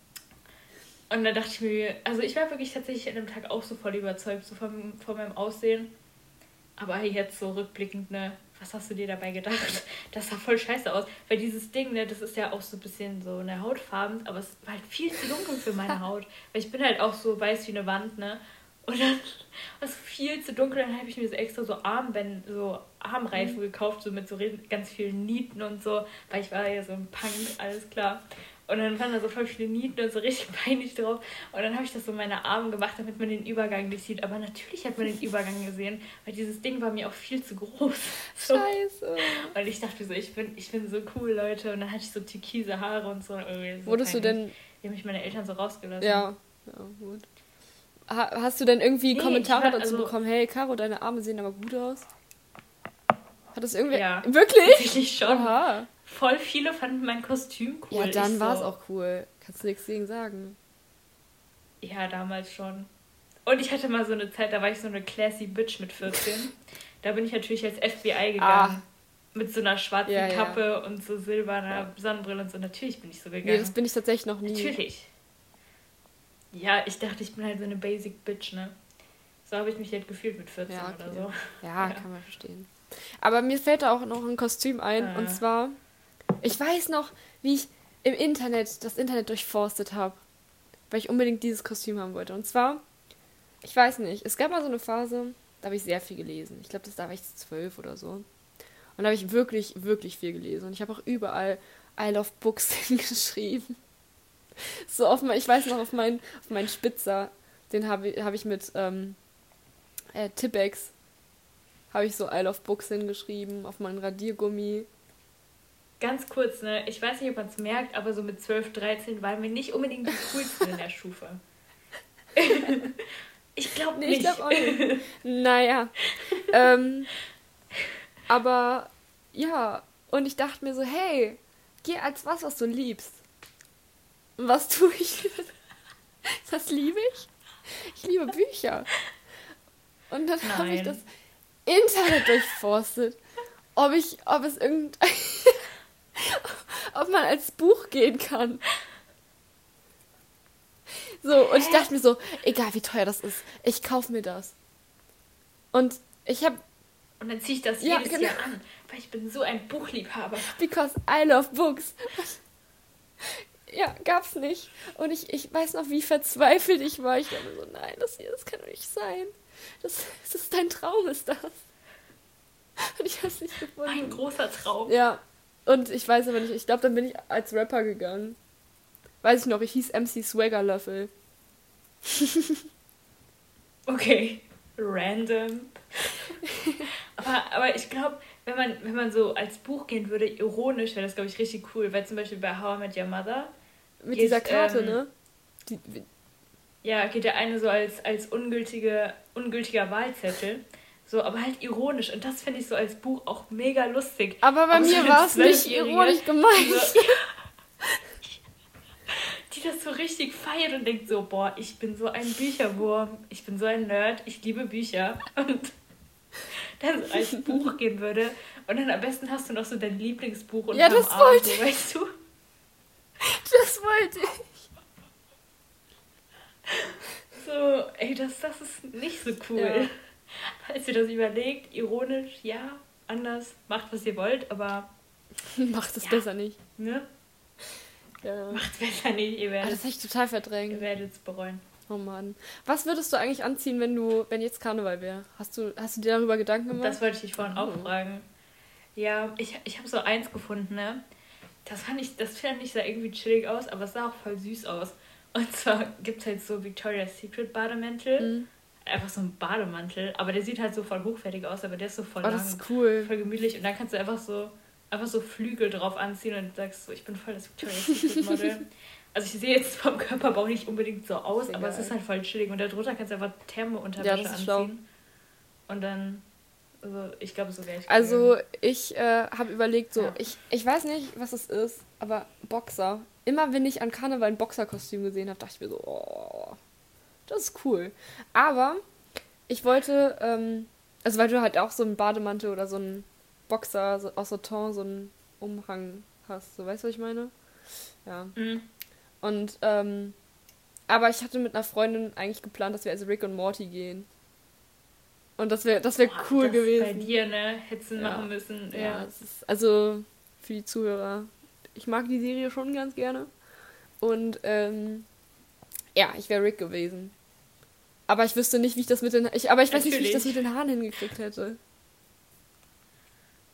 Und dann dachte ich mir, also ich war wirklich tatsächlich an dem Tag auch so voll überzeugt, so von, von meinem Aussehen. Aber jetzt so rückblickend, ne, was hast du dir dabei gedacht? Das sah voll scheiße aus. Weil dieses Ding, ne, das ist ja auch so ein bisschen so eine Hautfarben, aber es war halt viel zu dunkel für meine Haut. Weil ich bin halt auch so weiß wie eine Wand, ne? Und dann war es viel zu dunkel, dann habe ich mir so extra so Armbänder, so Armreifen gekauft, so mit so re- ganz vielen Nieten und so, weil ich war ja so ein Punk, alles klar. Und dann waren da so voll viele Nieten und so richtig peinlich drauf. Und dann habe ich das so in meine Arme gemacht, damit man den Übergang nicht sieht. Aber natürlich hat man den Übergang gesehen, weil dieses Ding war mir auch viel zu groß. So. Scheiße. Und ich dachte so, ich bin, ich bin so cool, Leute. Und dann hatte ich so türkise Haare und so. So Wurdest du denn... Die haben mich meine Eltern so rausgelassen. Ja, ja, gut. Ha- hast du denn irgendwie Nee, Kommentare war, dazu also, bekommen? Hey, Caro, deine Arme sehen aber gut aus. Hat das irgendwie... Ja. Wirklich? Tatsächlich schon. Aha. Voll viele fanden mein Kostüm cool. Ja, dann Ich war es so, auch cool. Kannst du nichts gegen sagen. Ja, damals schon. Und ich hatte mal so eine Zeit, da war ich so eine classy Bitch mit vierzehn. Da bin ich natürlich als F B I gegangen. Ah. Mit so einer schwarzen Ja, ja. Kappe und so silberner Ja. Sonnenbrille und so. Natürlich bin ich so gegangen. Nee, das bin ich tatsächlich noch nie. Natürlich. Ja, ich dachte, ich bin halt so eine basic Bitch, ne? So habe ich mich halt gefühlt mit vierzehn Ja, okay. oder so. Ja, Ja. kann man verstehen. Aber mir fällt da auch noch ein Kostüm ein. Ah. Und zwar, ich weiß noch, wie ich im Internet, das Internet durchforstet habe. Weil ich unbedingt dieses Kostüm haben wollte. Und zwar, ich weiß nicht, es gab mal so eine Phase, da habe ich sehr viel gelesen. Ich glaube, das da war ich zwölf oder so. Und da habe ich wirklich, wirklich viel gelesen. Und ich habe auch überall I love books hingeschrieben. So auf mein, ich weiß noch, auf meinen auf meinen Spitzer, den habe ich, hab ich mit ähm, äh, Tippex, habe ich so I love books hingeschrieben, auf meinen Radiergummi. Ganz kurz, ne? Ich weiß nicht, ob man es merkt, aber so mit zwölf, dreizehn waren wir nicht unbedingt die coolsten in der Stufe. Ich glaube Nee, nicht. ich glaube auch nicht. Naja. ähm, aber ja, und ich dachte mir so, hey, geh als was, was du liebst. Und was tue ich? Was liebe ich? Ich liebe Bücher. Und dann habe ich Nein. das Internet durchforstet, ob ich, ob es irgend, ob man als Buch gehen kann. So, und ich dachte mir so, egal wie teuer das ist, ich kaufe mir das. Und ich habe, Und dann ziehe ich das Ja, jedes genau. Jahr an, weil ich bin so ein Buchliebhaber. because I love books. Ja, gab's nicht. Und ich, ich weiß noch, wie verzweifelt ich war. Ich dachte mir so, nein, das hier, das kann doch nicht sein. Das, das ist dein Traum, ist das. Und ich hab's nicht gefunden. Ein großer Traum. Ja, und ich weiß aber nicht, ich glaube, dann bin ich als Rapper gegangen. Weiß ich noch, ich hieß M C Swaggerlöffel. Okay, random. aber, aber ich glaube, wenn man, wenn man so als Buch gehen würde, ironisch, wäre das, glaube ich, richtig cool. Weil zum Beispiel bei How I Met Your Mother, Mit Geht, dieser Karte, ähm, ne? Die, ja, geht der eine so als, als ungültige, ungültiger Wahlzettel. So, aber halt ironisch. Und das finde ich so als Buch auch mega lustig. aber bei Auch so mir eine war es nicht Zwölfjährige, ironisch gemeint. Die, so, die das so richtig feiert und denkt so, boah, ich bin so ein Bücherwurm, ich bin so ein Nerd, ich liebe Bücher. Und dann so als Buch gehen würde. Und dann am besten hast du noch so dein Lieblingsbuch unterm Ja, das Arm, wollte so, ich. weißt du? Das wollte ich. So, ey, das, das ist nicht so cool. Ja. Falls ihr das überlegt, ironisch, ja, anders, macht was ihr wollt, aber Macht es Ja. besser nicht. ne, Ja. macht besser nicht, ihr Ah, werdet das habe ich total ihr verdrängt. werdet es bereuen. Oh Mann. Was würdest du eigentlich anziehen, wenn du, wenn jetzt Karneval wäre? Hast du, hast du dir darüber Gedanken gemacht? Das wollte ich dich vorhin auch Oh. fragen. Ja, ich, ich habe so eins gefunden, ne? Das fand ich, das fand ich sah irgendwie chillig aus, aber es sah auch voll süß aus. Und zwar gibt es halt so Victoria's Secret Bademäntel. Mhm. Einfach so ein Bademantel, aber der sieht halt so voll hochwertig aus, aber der ist so voll Oh, lang, das ist cool. voll gemütlich und dann kannst du einfach so einfach so Flügel drauf anziehen und sagst so, ich bin voll das Victoria's Secret Model. Also ich sehe jetzt vom Körperbau nicht unbedingt so aus, Ist aber es egal. ist halt voll chillig und darunter kannst du einfach Ja, Thermo-Unterwäsche das ist schlau. anziehen. Und dann, also ich glaube, so wäre ich Also gegangen. ich äh, habe überlegt, so, Ja. ich, ich weiß nicht, was es ist, aber Boxer. Immer wenn ich an Karneval ein Boxerkostüm gesehen habe, dachte ich mir so, oh, das ist cool. Aber ich wollte, ähm, also weil du halt auch so einen Bademantel oder so einen Boxer so, aus Satin, so einen Umhang hast, so, weißt du, was ich meine? Ja. Mhm. Und, ähm, aber ich hatte mit einer Freundin eigentlich geplant, dass wir als Rick und Morty gehen. Und das wäre das wär Boah, cool das gewesen. Bei dir, ne? Hättest du Ja. machen müssen. Ja, Ja. es ist, also für die Zuhörer, ich mag die Serie schon ganz gerne. Und ähm, ja, ich wäre Rick gewesen. Aber ich wüsste nicht, wie ich das mit den ich, aber ich weiß nicht, wie ich das mit Natürlich. den Haaren hingekriegt hätte.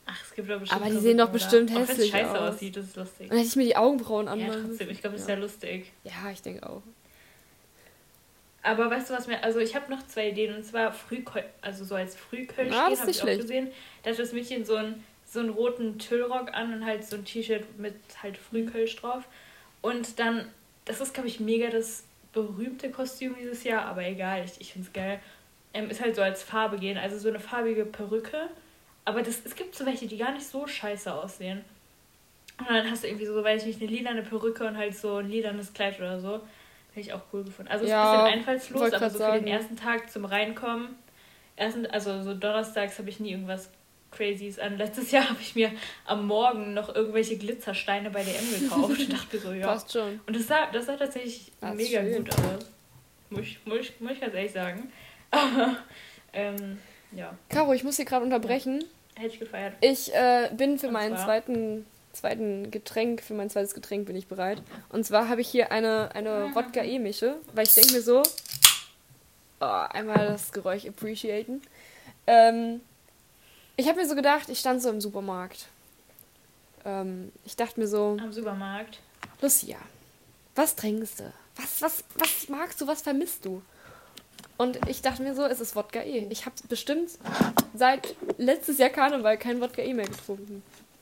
Ach, es gibt doch bestimmt. Aber die sehen doch bestimmt oder? hässlich Auch wenn es scheiße aus. aussieht, das ist lustig. Dann hätte ich mir die Augenbrauen Ja, anmalen trotzdem, ich glaube, das ist ja. ja lustig. Ja, ich denke auch. Aber weißt du, was mir... Also ich habe noch zwei Ideen, und zwar Frühkölsch, also so als Frühkölsch Ah, stehen, das ist habe nicht ich auch schlecht. gesehen. Da hat das Mädchen so einen, so einen roten Tüllrock an und halt so ein T-Shirt mit halt Frühkölsch drauf. Und dann, das ist, glaube ich, mega das berühmte Kostüm dieses Jahr, aber egal, ich, ich finde es geil. Ähm, ist halt so als Farbe gehen, also so eine farbige Perücke. Aber das, es gibt so welche, die gar nicht so scheiße aussehen. Und dann hast du irgendwie so, weiß ich nicht, eine lilane Perücke und halt so ein lilanes Kleid oder so. Hätte ich auch cool gefunden. Also es Ja, ist ein bisschen einfallslos, wollte aber grad so für sagen. den ersten Tag zum Reinkommen. Ersten, also so donnerstags habe ich nie irgendwas Crazies an. Letztes Jahr habe ich mir am Morgen noch irgendwelche Glitzersteine bei D M gekauft und dachte mir so, ja. Passt schon. Und das sah, das sah tatsächlich Das ist mega schön. gut aus. Muss ich, muss, ich, muss ich ganz ehrlich sagen. Aber, ähm, ja, Caro, ich muss dich gerade unterbrechen. hätte ich gefeiert. Ich äh, bin für Und meinen zwar? zweiten, zweiten Getränk, für mein zweites Getränk bin ich bereit. Und zwar habe ich hier eine, eine Wodka-E-Mische, weil ich denke mir so, oh, einmal das Geräusch appreciaten. Ähm, ich habe mir so gedacht, ich stand so im Supermarkt. Ähm, ich dachte mir so, Am Supermarkt. Lucia, was trinkst du? Was, was, was magst du? Was vermisst du? Und ich dachte mir so, es ist Wodka E. Ich habe bestimmt seit letztes Jahr Karneval kein Wodka E mehr getrunken.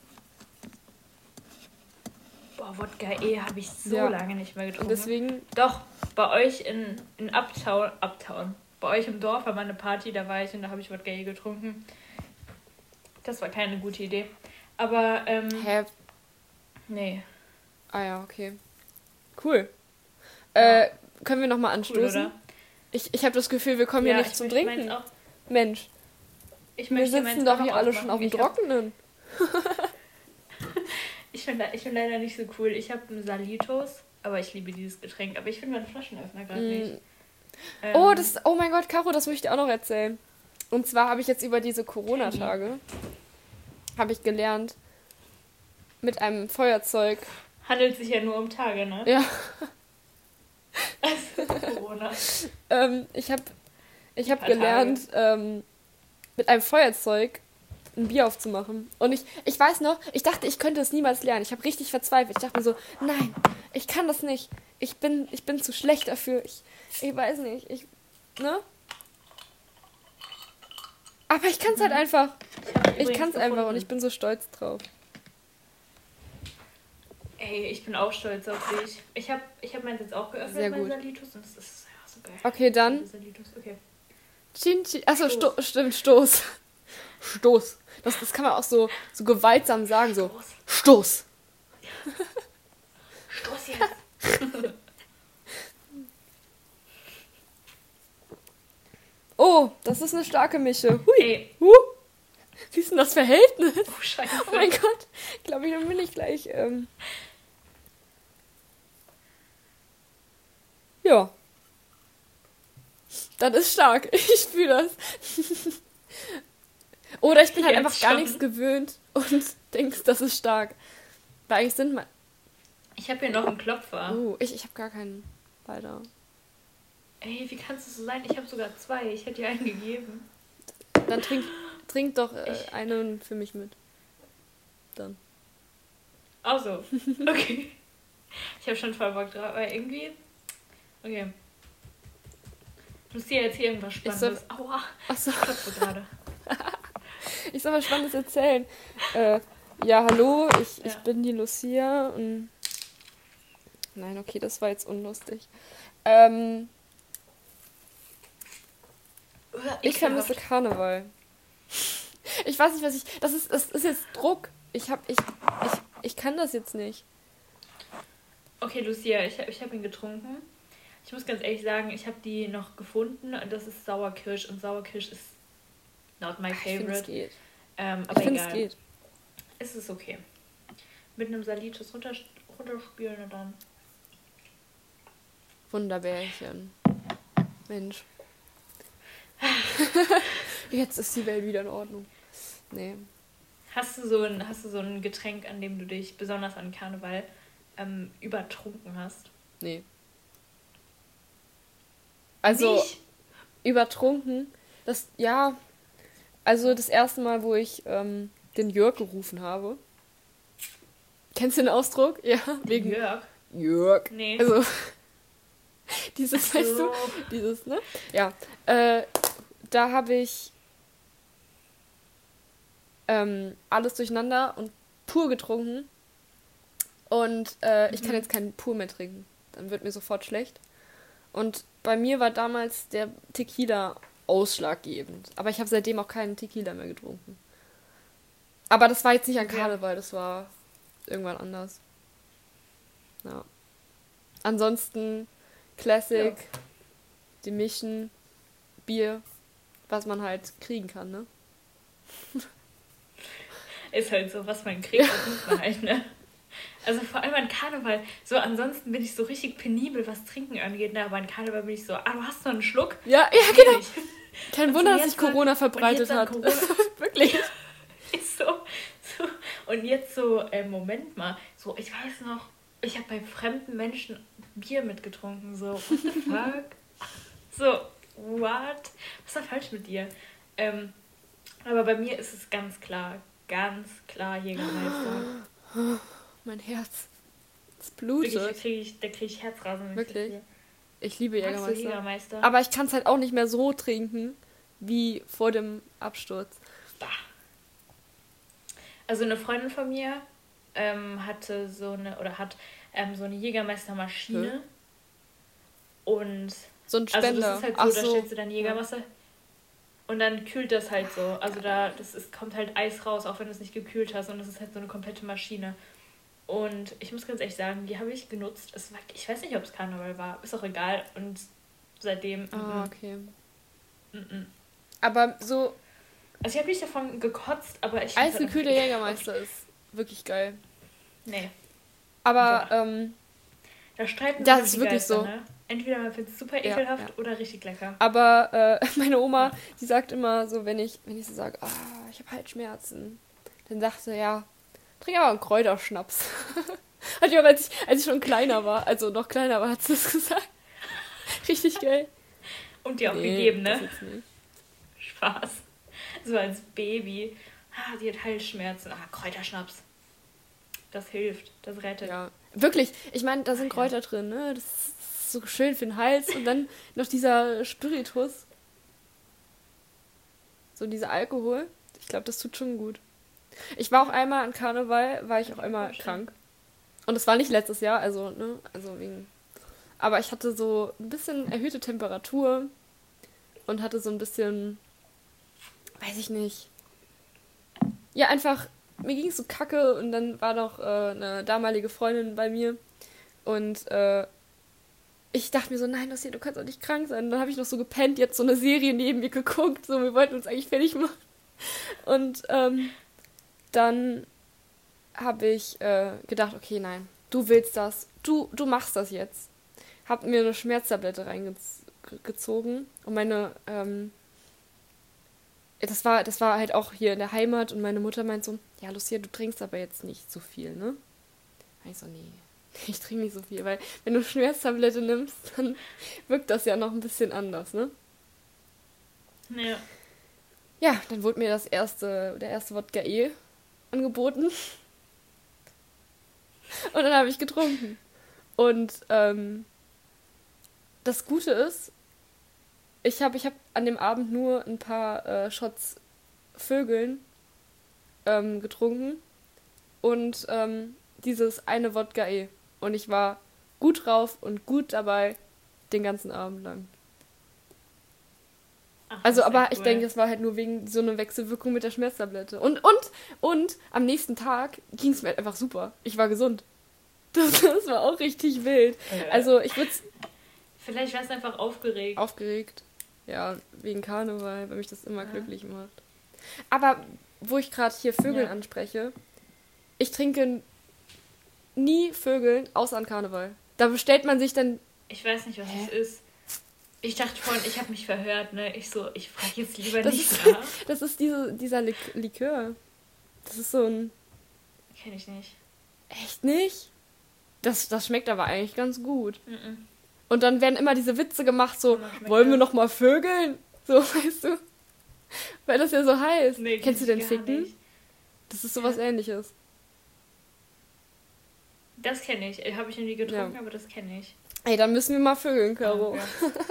Boah, Wodka E habe ich so Ja. lange nicht mehr Und getrunken. deswegen, Doch, bei euch in, in Uptown, Uptown, bei euch im Dorf war mal eine Party, da war ich und da habe ich Wodka E getrunken. Das war keine gute Idee. Aber, ähm, hä? nee. Ah ja, okay. Cool. Äh, können wir nochmal Cool, anstoßen? oder? ich ich habe das Gefühl, wir kommen Ja, hier nicht ich zum möchte Trinken. meins auch, Mensch, ich wir möchte meins sitzen auch doch hier noch alle schon auf aufmachen. dem Ich hab- Trockenen. Ich bin, ich bin leider nicht so cool. Ich habe einen Salitos, aber ich liebe dieses Getränk. Aber ich finde meinen Flaschenöffner gerade Mm. nicht. Ähm, Oh, das, oh mein Gott, Caro, das möchte ich auch noch erzählen. Und zwar habe ich jetzt über diese Corona-Tage, habe ich gelernt, mit einem Feuerzeug, handelt sich ja nur um Tage, ne? ja, Also Corona. ähm, ich habe ich hab paar Tage. gelernt, ähm, mit einem Feuerzeug ein Bier aufzumachen. Und ich, ich weiß noch, ich dachte, ich könnte es niemals lernen. Ich habe richtig verzweifelt. Ich dachte mir so, nein, ich kann das nicht. Ich bin, ich bin zu schlecht dafür. Ich, ich weiß nicht. Ich, ne? Aber ich kann es halt einfach. hab Ich übrigens kann es einfach gefunden. und ich bin so stolz drauf. Ey, ich bin auch stolz auf dich. Ich habe ich hab meins jetzt auch geöffnet, Sehr mein gut. Salitos, und das ist ja so geil. Okay, dann. Salitos, okay. Chin, chin. Achso, Stoß. Sto stimmt, Stoß. Stoß. Das, das kann man auch so, so gewaltsam sagen, so. Stoß. Stoß. Stoß jetzt. Oh, das ist eine starke Mische. Hui. Ey, Huh. Wie ist denn das Verhältnis? oh Scheiße. Oh mein Gott. Ich glaube, dann bin ich gleich. Ähm... Ja. Das ist stark. Ich fühle das. Oder ich bin halt Jetzt einfach gar schon. nichts gewöhnt und denkst, das ist stark. Weil eigentlich sind mein. Ich habe hier noch einen Klopfer. Oh, ich, ich habe gar keinen. Leider. Ey, wie kannst du so sein? Ich habe sogar zwei. Ich hätte dir einen gegeben. Dann trink, trink doch äh, Ich- einen für mich mit. Dann. Ach so. Okay. Ich habe schon voll Bock drauf, aber irgendwie... Okay. Lucia, jetzt hier irgendwas Spannendes. Aua, Achso, ich klopfe gerade. ich soll was Spannendes erzählen. Äh, ja, hallo, ich, ich Ja. bin die Lucia und. Nein, okay, das war jetzt unlustig. Ähm, ich vermisse Karneval. Ich weiß nicht, was ich. Das ist, das ist jetzt Druck. Ich hab. Ich, ich, ich kann das jetzt nicht. Okay, Lucia, ich, hab- ich habe ihn getrunken. Ich muss ganz ehrlich sagen, ich habe die noch gefunden und das ist Sauerkirsch und Sauerkirsch ist not my Ich finde, es favorite. geht. Ähm, Ich aber finde, es egal. geht. Es ist okay. Mit einem Salitos runter, runterspielen und dann. Wunderbärchen. Mensch. Jetzt ist die Welt wieder in Ordnung. Nee. Hast du so ein, hast du so ein Getränk, an dem du dich besonders an Karneval ähm, übertrunken hast? Nee. Also, Nicht? übertrunken. Das, ja. Also, das erste Mal, wo ich ähm, den Jörg gerufen habe. Kennst du den Ausdruck? Ja, wegen Jörg? Jörg. Nee. Also, dieses, so. weißt du, dieses, ne? Ja, äh, da habe ich ähm, alles durcheinander und pur getrunken. Und äh, ich Mhm. kann jetzt keinen pur mehr trinken. Dann wird mir sofort schlecht. Und bei mir war damals der Tequila ausschlaggebend. Aber ich habe seitdem auch keinen Tequila mehr getrunken. Aber das war jetzt nicht an Okay. Karneval, das war irgendwann anders. Ja. Ansonsten Classic, Ja. die Mischen, Bier, was man halt kriegen kann, ne? Ist halt so, was man kriegt, das muss man halt, ne? Also vor allem an Karneval. So, ansonsten bin ich so richtig penibel, was Trinken angeht, ne? Aber an Karneval bin ich so, ah, du hast noch einen Schluck? Ja, ja, Geh genau. nicht. Kein Und Wunder, dass jetzt sich dann- Corona und verbreitet jetzt dann hat. Corona- Wirklich. Ist so, so. Und jetzt so, äh, Moment mal, so, ich weiß noch, ich habe bei fremden Menschen Bier mitgetrunken, so, what the fuck? So, what? Was ist da falsch mit dir? Ähm, aber bei mir ist es ganz klar, ganz klar Jägermeister. Mein Herz. Es Wirklich, da blutet. kriege ich, da krieg ich Herzrasen. wenn ich Wirklich? das sehe. Ich liebe Magst du Jägermeister. Jägermeister? Aber ich kann es halt auch nicht mehr so trinken, wie vor dem Absturz. Bah. Also eine Freundin von mir ähm, hatte so eine, oder hat ähm, so eine Jägermeistermaschine. Hä? Und So ein also Spender. das ist halt so, Ach da so. stellst du dann Jägermeister und dann kühlt das halt so. Also da das ist, kommt halt Eis raus, auch wenn du es nicht gekühlt hast. Und das ist halt so eine komplette Maschine. Und ich muss ganz ehrlich sagen, die habe ich genutzt. Es war, ich weiß nicht, ob es Karneval war. Ist auch egal. Und seitdem... Ah, mm, okay. mm, mm. Aber so Also ich habe nicht davon gekotzt, aber ich... eisgekühlter Jägermeister ist wirklich geil. Nee. Aber, Ja. ähm, Da streiten Das sich ist die wirklich Geister, so. Ne? Entweder man findet es super Ja, ekelhaft ja. oder richtig lecker. aber äh, meine Oma, die sagt immer so, wenn ich, wenn ich so sage, ah, ich habe Halsschmerzen, dann sagt sie, ja, trink aber einen Kräuterschnaps. Hat die auch, als ich, als ich schon kleiner war, also noch kleiner war, hat sie das gesagt. Richtig geil. Und dir auch Nee, gegeben, das ne? jetzt nicht. Spaß. So als Baby. Ah, die hat Halsschmerzen. Ah, Kräuterschnaps. Das hilft, das rettet. Ja, wirklich. Ich meine, da sind Ach ja. Kräuter drin, ne? Das ist so schön für den Hals. Und dann noch dieser Spiritus. So dieser Alkohol. Ich glaube, das tut schon gut. Ich war auch einmal an Karneval, war ich auch Kann ich mir einmal vorstellen. krank. Und es war nicht letztes Jahr, also, ne? Also wegen. Aber ich hatte so ein bisschen erhöhte Temperatur und hatte so ein bisschen, weiß ich nicht. Ja, einfach, mir ging es so kacke und dann war noch äh, eine damalige Freundin bei mir und äh, ich dachte mir so, nein, Lucia, du kannst doch nicht krank sein. Und dann habe ich noch so gepennt, jetzt so eine Serie neben mir geguckt, so, wir wollten uns eigentlich fertig machen. Und ähm, dann habe ich äh, gedacht, okay, nein, du willst das, du, du machst das jetzt. Hab mir eine Schmerztablette reingezogen und meine, ähm, das war, das war halt auch hier in der Heimat und meine Mutter meint so, ja, Lucia, du trinkst aber jetzt nicht so viel, ne? Und ich so, nee, ich trinke nicht so viel, weil wenn du Schmerztablette nimmst, dann wirkt das ja noch ein bisschen anders, ne? Ja. Ja, dann wurde mir das erste, der erste Wodka E angeboten. Und dann habe ich getrunken. Und ähm, das Gute ist, ich habe ich hab an dem Abend nur ein paar äh, Shots Vögeln ähm, getrunken und ähm, dieses eine Wodka E. Und ich war gut drauf und gut dabei den ganzen Abend lang. Ach, Also, das ist aber ja ich cool. denke, es war halt nur wegen so einer Wechselwirkung mit der Schmerztablette. Und, und, und am nächsten Tag ging es mir halt einfach super. Ich war gesund. Das, das war auch richtig wild. Äh, Also, ich würde Vielleicht warst du einfach aufgeregt. aufgeregt. Ja, wegen Karneval, weil mich das immer Ja. glücklich macht. Aber wo ich gerade hier Vögeln Ja. anspreche, ich trinke nie Vögeln außer an Karneval. Da bestellt man sich dann. Ich weiß nicht, was Hä? das ist. Ich dachte vorhin, ich habe mich verhört, ne? Ich so, ich frage jetzt lieber Das nicht ist, nach. das ist diese, dieser Lik- Likör. Das ist so ein. Kenn ich nicht. Echt nicht? Das, das schmeckt aber eigentlich ganz gut. Mhm. Und dann werden immer diese Witze gemacht, so, Ja, schmeckt wollen wir das? noch mal vögeln? So, weißt du? Weil das ja so heißt. Nee, Kennst du kenn den ich gar Ficken? nicht. Das ist sowas Ja. Ähnliches. Das kenne ich. Habe ich noch nie getrunken, Ja. aber das kenne ich. Ey, dann müssen wir mal vögeln, Caro. Ja,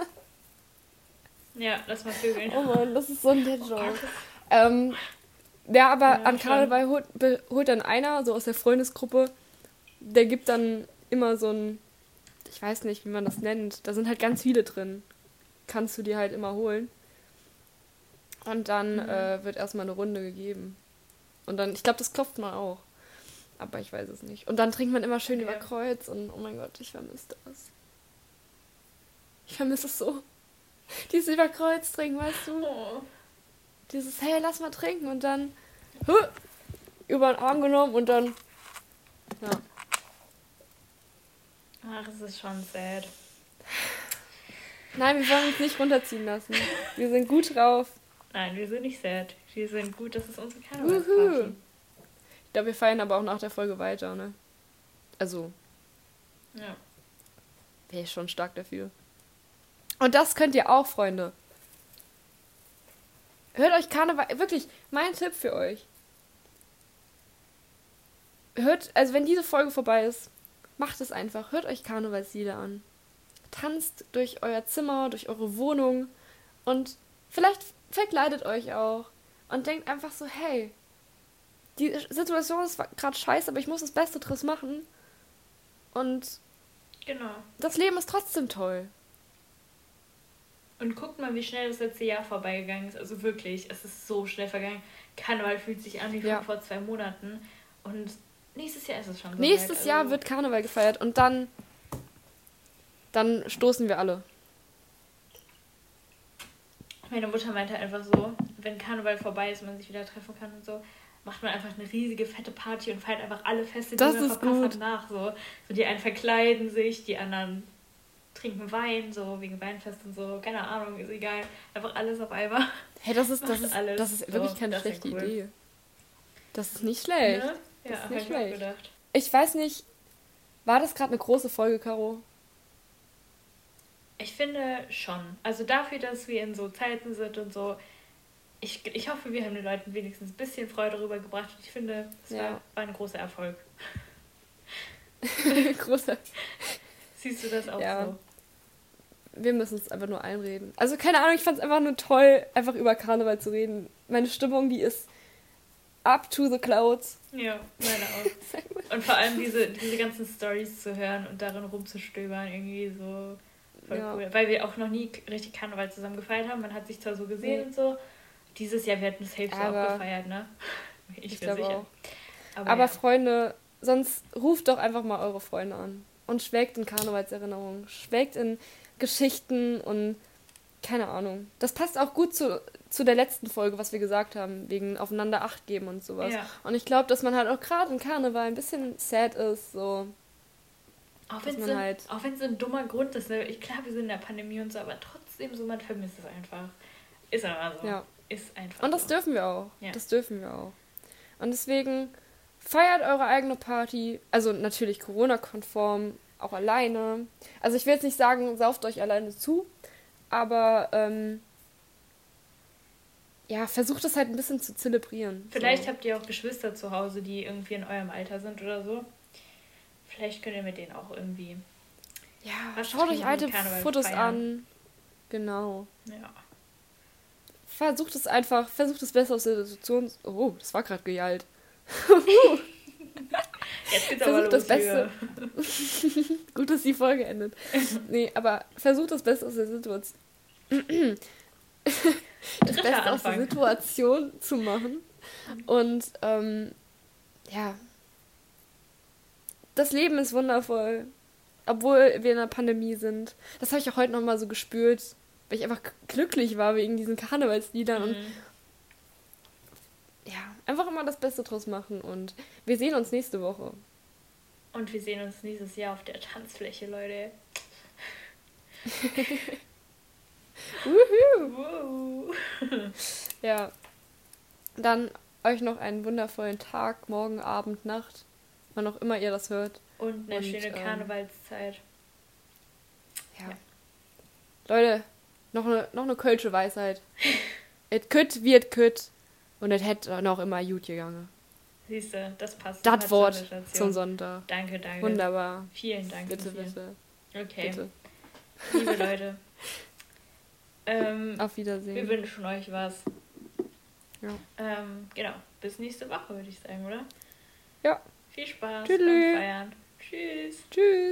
ja, lass mal vögeln. Oh Mann, das ist so ein Dead-Joke. Ähm, ja, aber Ja, an schon. Karneval holt, be- holt dann einer, so aus der Freundesgruppe, der gibt dann immer so ein, ich weiß nicht, wie man das nennt, da sind halt ganz viele drin. Kannst du dir halt immer holen. Und dann Mhm. äh, wird erstmal eine Runde gegeben. Und dann, ich glaube, das klopft man auch. Aber ich weiß es nicht. Und dann trinkt man immer schön Okay. über Kreuz und oh mein Gott, ich vermisse das. Ich vermisse es so. Dieses über Kreuz trinken, weißt du? Oh. Dieses, hey, lass mal trinken und dann hö, über den Arm genommen und dann, ja. Ach, es ist schon sad. Nein, wir wollen uns nicht runterziehen lassen. Wir sind gut drauf. Nein, wir sind nicht sad. Wir sind gut, das ist unsere Wuhu. Karnevalsparty. Ich glaube, wir feiern aber auch nach der Folge weiter, ne? Also, Ja. wäre ich schon stark dafür. Und das könnt ihr auch, Freunde. Hört euch Karneval, wirklich, mein Tipp für euch. Hört, also wenn diese Folge vorbei ist, macht es einfach. Hört euch Karnevalslieder an. Tanzt durch euer Zimmer, durch eure Wohnung und vielleicht verkleidet euch auch und denkt einfach so, hey, die Situation ist gerade scheiße, aber ich muss das Beste draus machen und Genau. das Leben ist trotzdem toll. Und guckt mal, wie schnell das letzte Jahr vorbeigegangen ist. Also wirklich, es ist so schnell vergangen. Karneval fühlt sich an wie von Ja. vor zwei Monaten. Und nächstes Jahr ist es schon so. Nächstes weit. Jahr Also, wird Karneval gefeiert und dann dann stoßen wir alle. meine Mutter meinte einfach so, wenn Karneval vorbei ist und man sich wieder treffen kann und so, macht man einfach eine riesige, fette Party und feiert einfach alle Feste, die Das man ist verpasst gut. hat, nach. So. so, die einen verkleiden sich, die anderen trinken Wein, so wegen Weinfest und so. Keine Ahnung, ist egal. Einfach alles auf einmal. Hey, das ist das Macht ist alles. das ist So, wirklich keine das ist schlechte cool. Idee. Das ist nicht schlecht. Ne? Das Ja, ist hab nicht ich mir auch schlecht. gedacht. Ich weiß nicht, war das gerade eine große Folge, Caro? Ich finde schon. Also dafür, dass wir in so Zeiten sind und so, ich, ich hoffe, wir haben den Leuten wenigstens ein bisschen Freude rübergebracht. Und ich finde, es Ja. war, war ein großer Erfolg. Große. Siehst du das auch Ja. so? Wir müssen es einfach nur einreden. Also keine Ahnung, ich fand es einfach nur toll, einfach über Karneval zu reden. Meine Stimmung, die ist up to the clouds. Ja, meine auch. Und vor allem diese, diese ganzen Stories zu hören und darin rumzustöbern, irgendwie so voll Ja. cool. Weil wir auch noch nie richtig Karneval zusammen gefeiert haben. Man hat sich zwar so gesehen Nee. und so. Dieses Jahr, wir hätten es selbst Aber- auch gefeiert, ne? Ich, Ich bin glaube sicher. auch. Aber, Aber ja. Freunde, sonst ruft doch einfach mal eure Freunde an. Und schwelgt in Karnevalserinnerungen. Schwelgt in Geschichten und keine Ahnung. Das passt auch gut zu, zu der letzten Folge, was wir gesagt haben, wegen aufeinander Acht geben und sowas. Ja. Und ich glaube, dass man halt auch gerade in Karneval ein bisschen sad ist, so. Auch dass wenn es man so, halt- auch wenn's so ein dummer Grund ist, ne? Ich, klar, wir sind in der Pandemie und so, aber trotzdem so, man vermisst es einfach. Ist einfach so. Ja. Ist einfach Und das so. dürfen wir auch. Ja. Das dürfen wir auch. Und deswegen feiert eure eigene Party. Also natürlich Corona-konform, auch alleine. Also ich will jetzt nicht sagen, sauft euch alleine zu, aber ähm, ja, versucht es halt ein bisschen zu zelebrieren. Vielleicht so. habt ihr auch Geschwister zu Hause, die irgendwie in eurem Alter sind oder so. Vielleicht könnt ihr mit denen auch irgendwie. Ja, was schaut euch trinken alte und Karneval Fotos feiern. an. Genau. Ja. Versucht es einfach, versucht es besser aus der Situation. Oh, das war gerade gejalt. Jetzt geht's aber Versucht los. das hier. Beste. Gut, dass die Folge endet. Nee, aber versucht das Beste aus der Situation. das Dritter Beste aus der Anfang. Situation zu machen. Und ähm, ja. Das Leben ist wundervoll. Obwohl wir in einer Pandemie sind. Das habe ich auch heute nochmal so gespürt, weil ich einfach g- glücklich war wegen diesen Karnevalsliedern. Und Mhm. ja, einfach immer das Beste draus machen. Und wir sehen uns nächste Woche. Und wir sehen uns nächstes Jahr auf der Tanzfläche, Leute. Wuhu. Wow. Ja. Dann euch noch einen wundervollen Tag, morgen, Abend, Nacht. Wann auch immer ihr das hört. Und eine Und, schöne ähm, Karnevalszeit. Ja. Ja. Leute, noch eine, noch eine kölsche Weisheit. Et kütt wird kütt und et hätt noch immer gut gegangen. Siehst du, das passt. Das Wort zur Situation. zum Sonntag. Danke, danke. Wunderbar. Vielen Dank. Bitte, Sophia. bitte. Okay. Bitte. Liebe Leute, ähm, Auf Wiedersehen. wir wünschen euch was. Ja. Ähm, genau, bis nächste Woche, würde ich sagen, oder? Ja. Viel Spaß Tschüss. beim Feiern. Tschüss. Tschüss.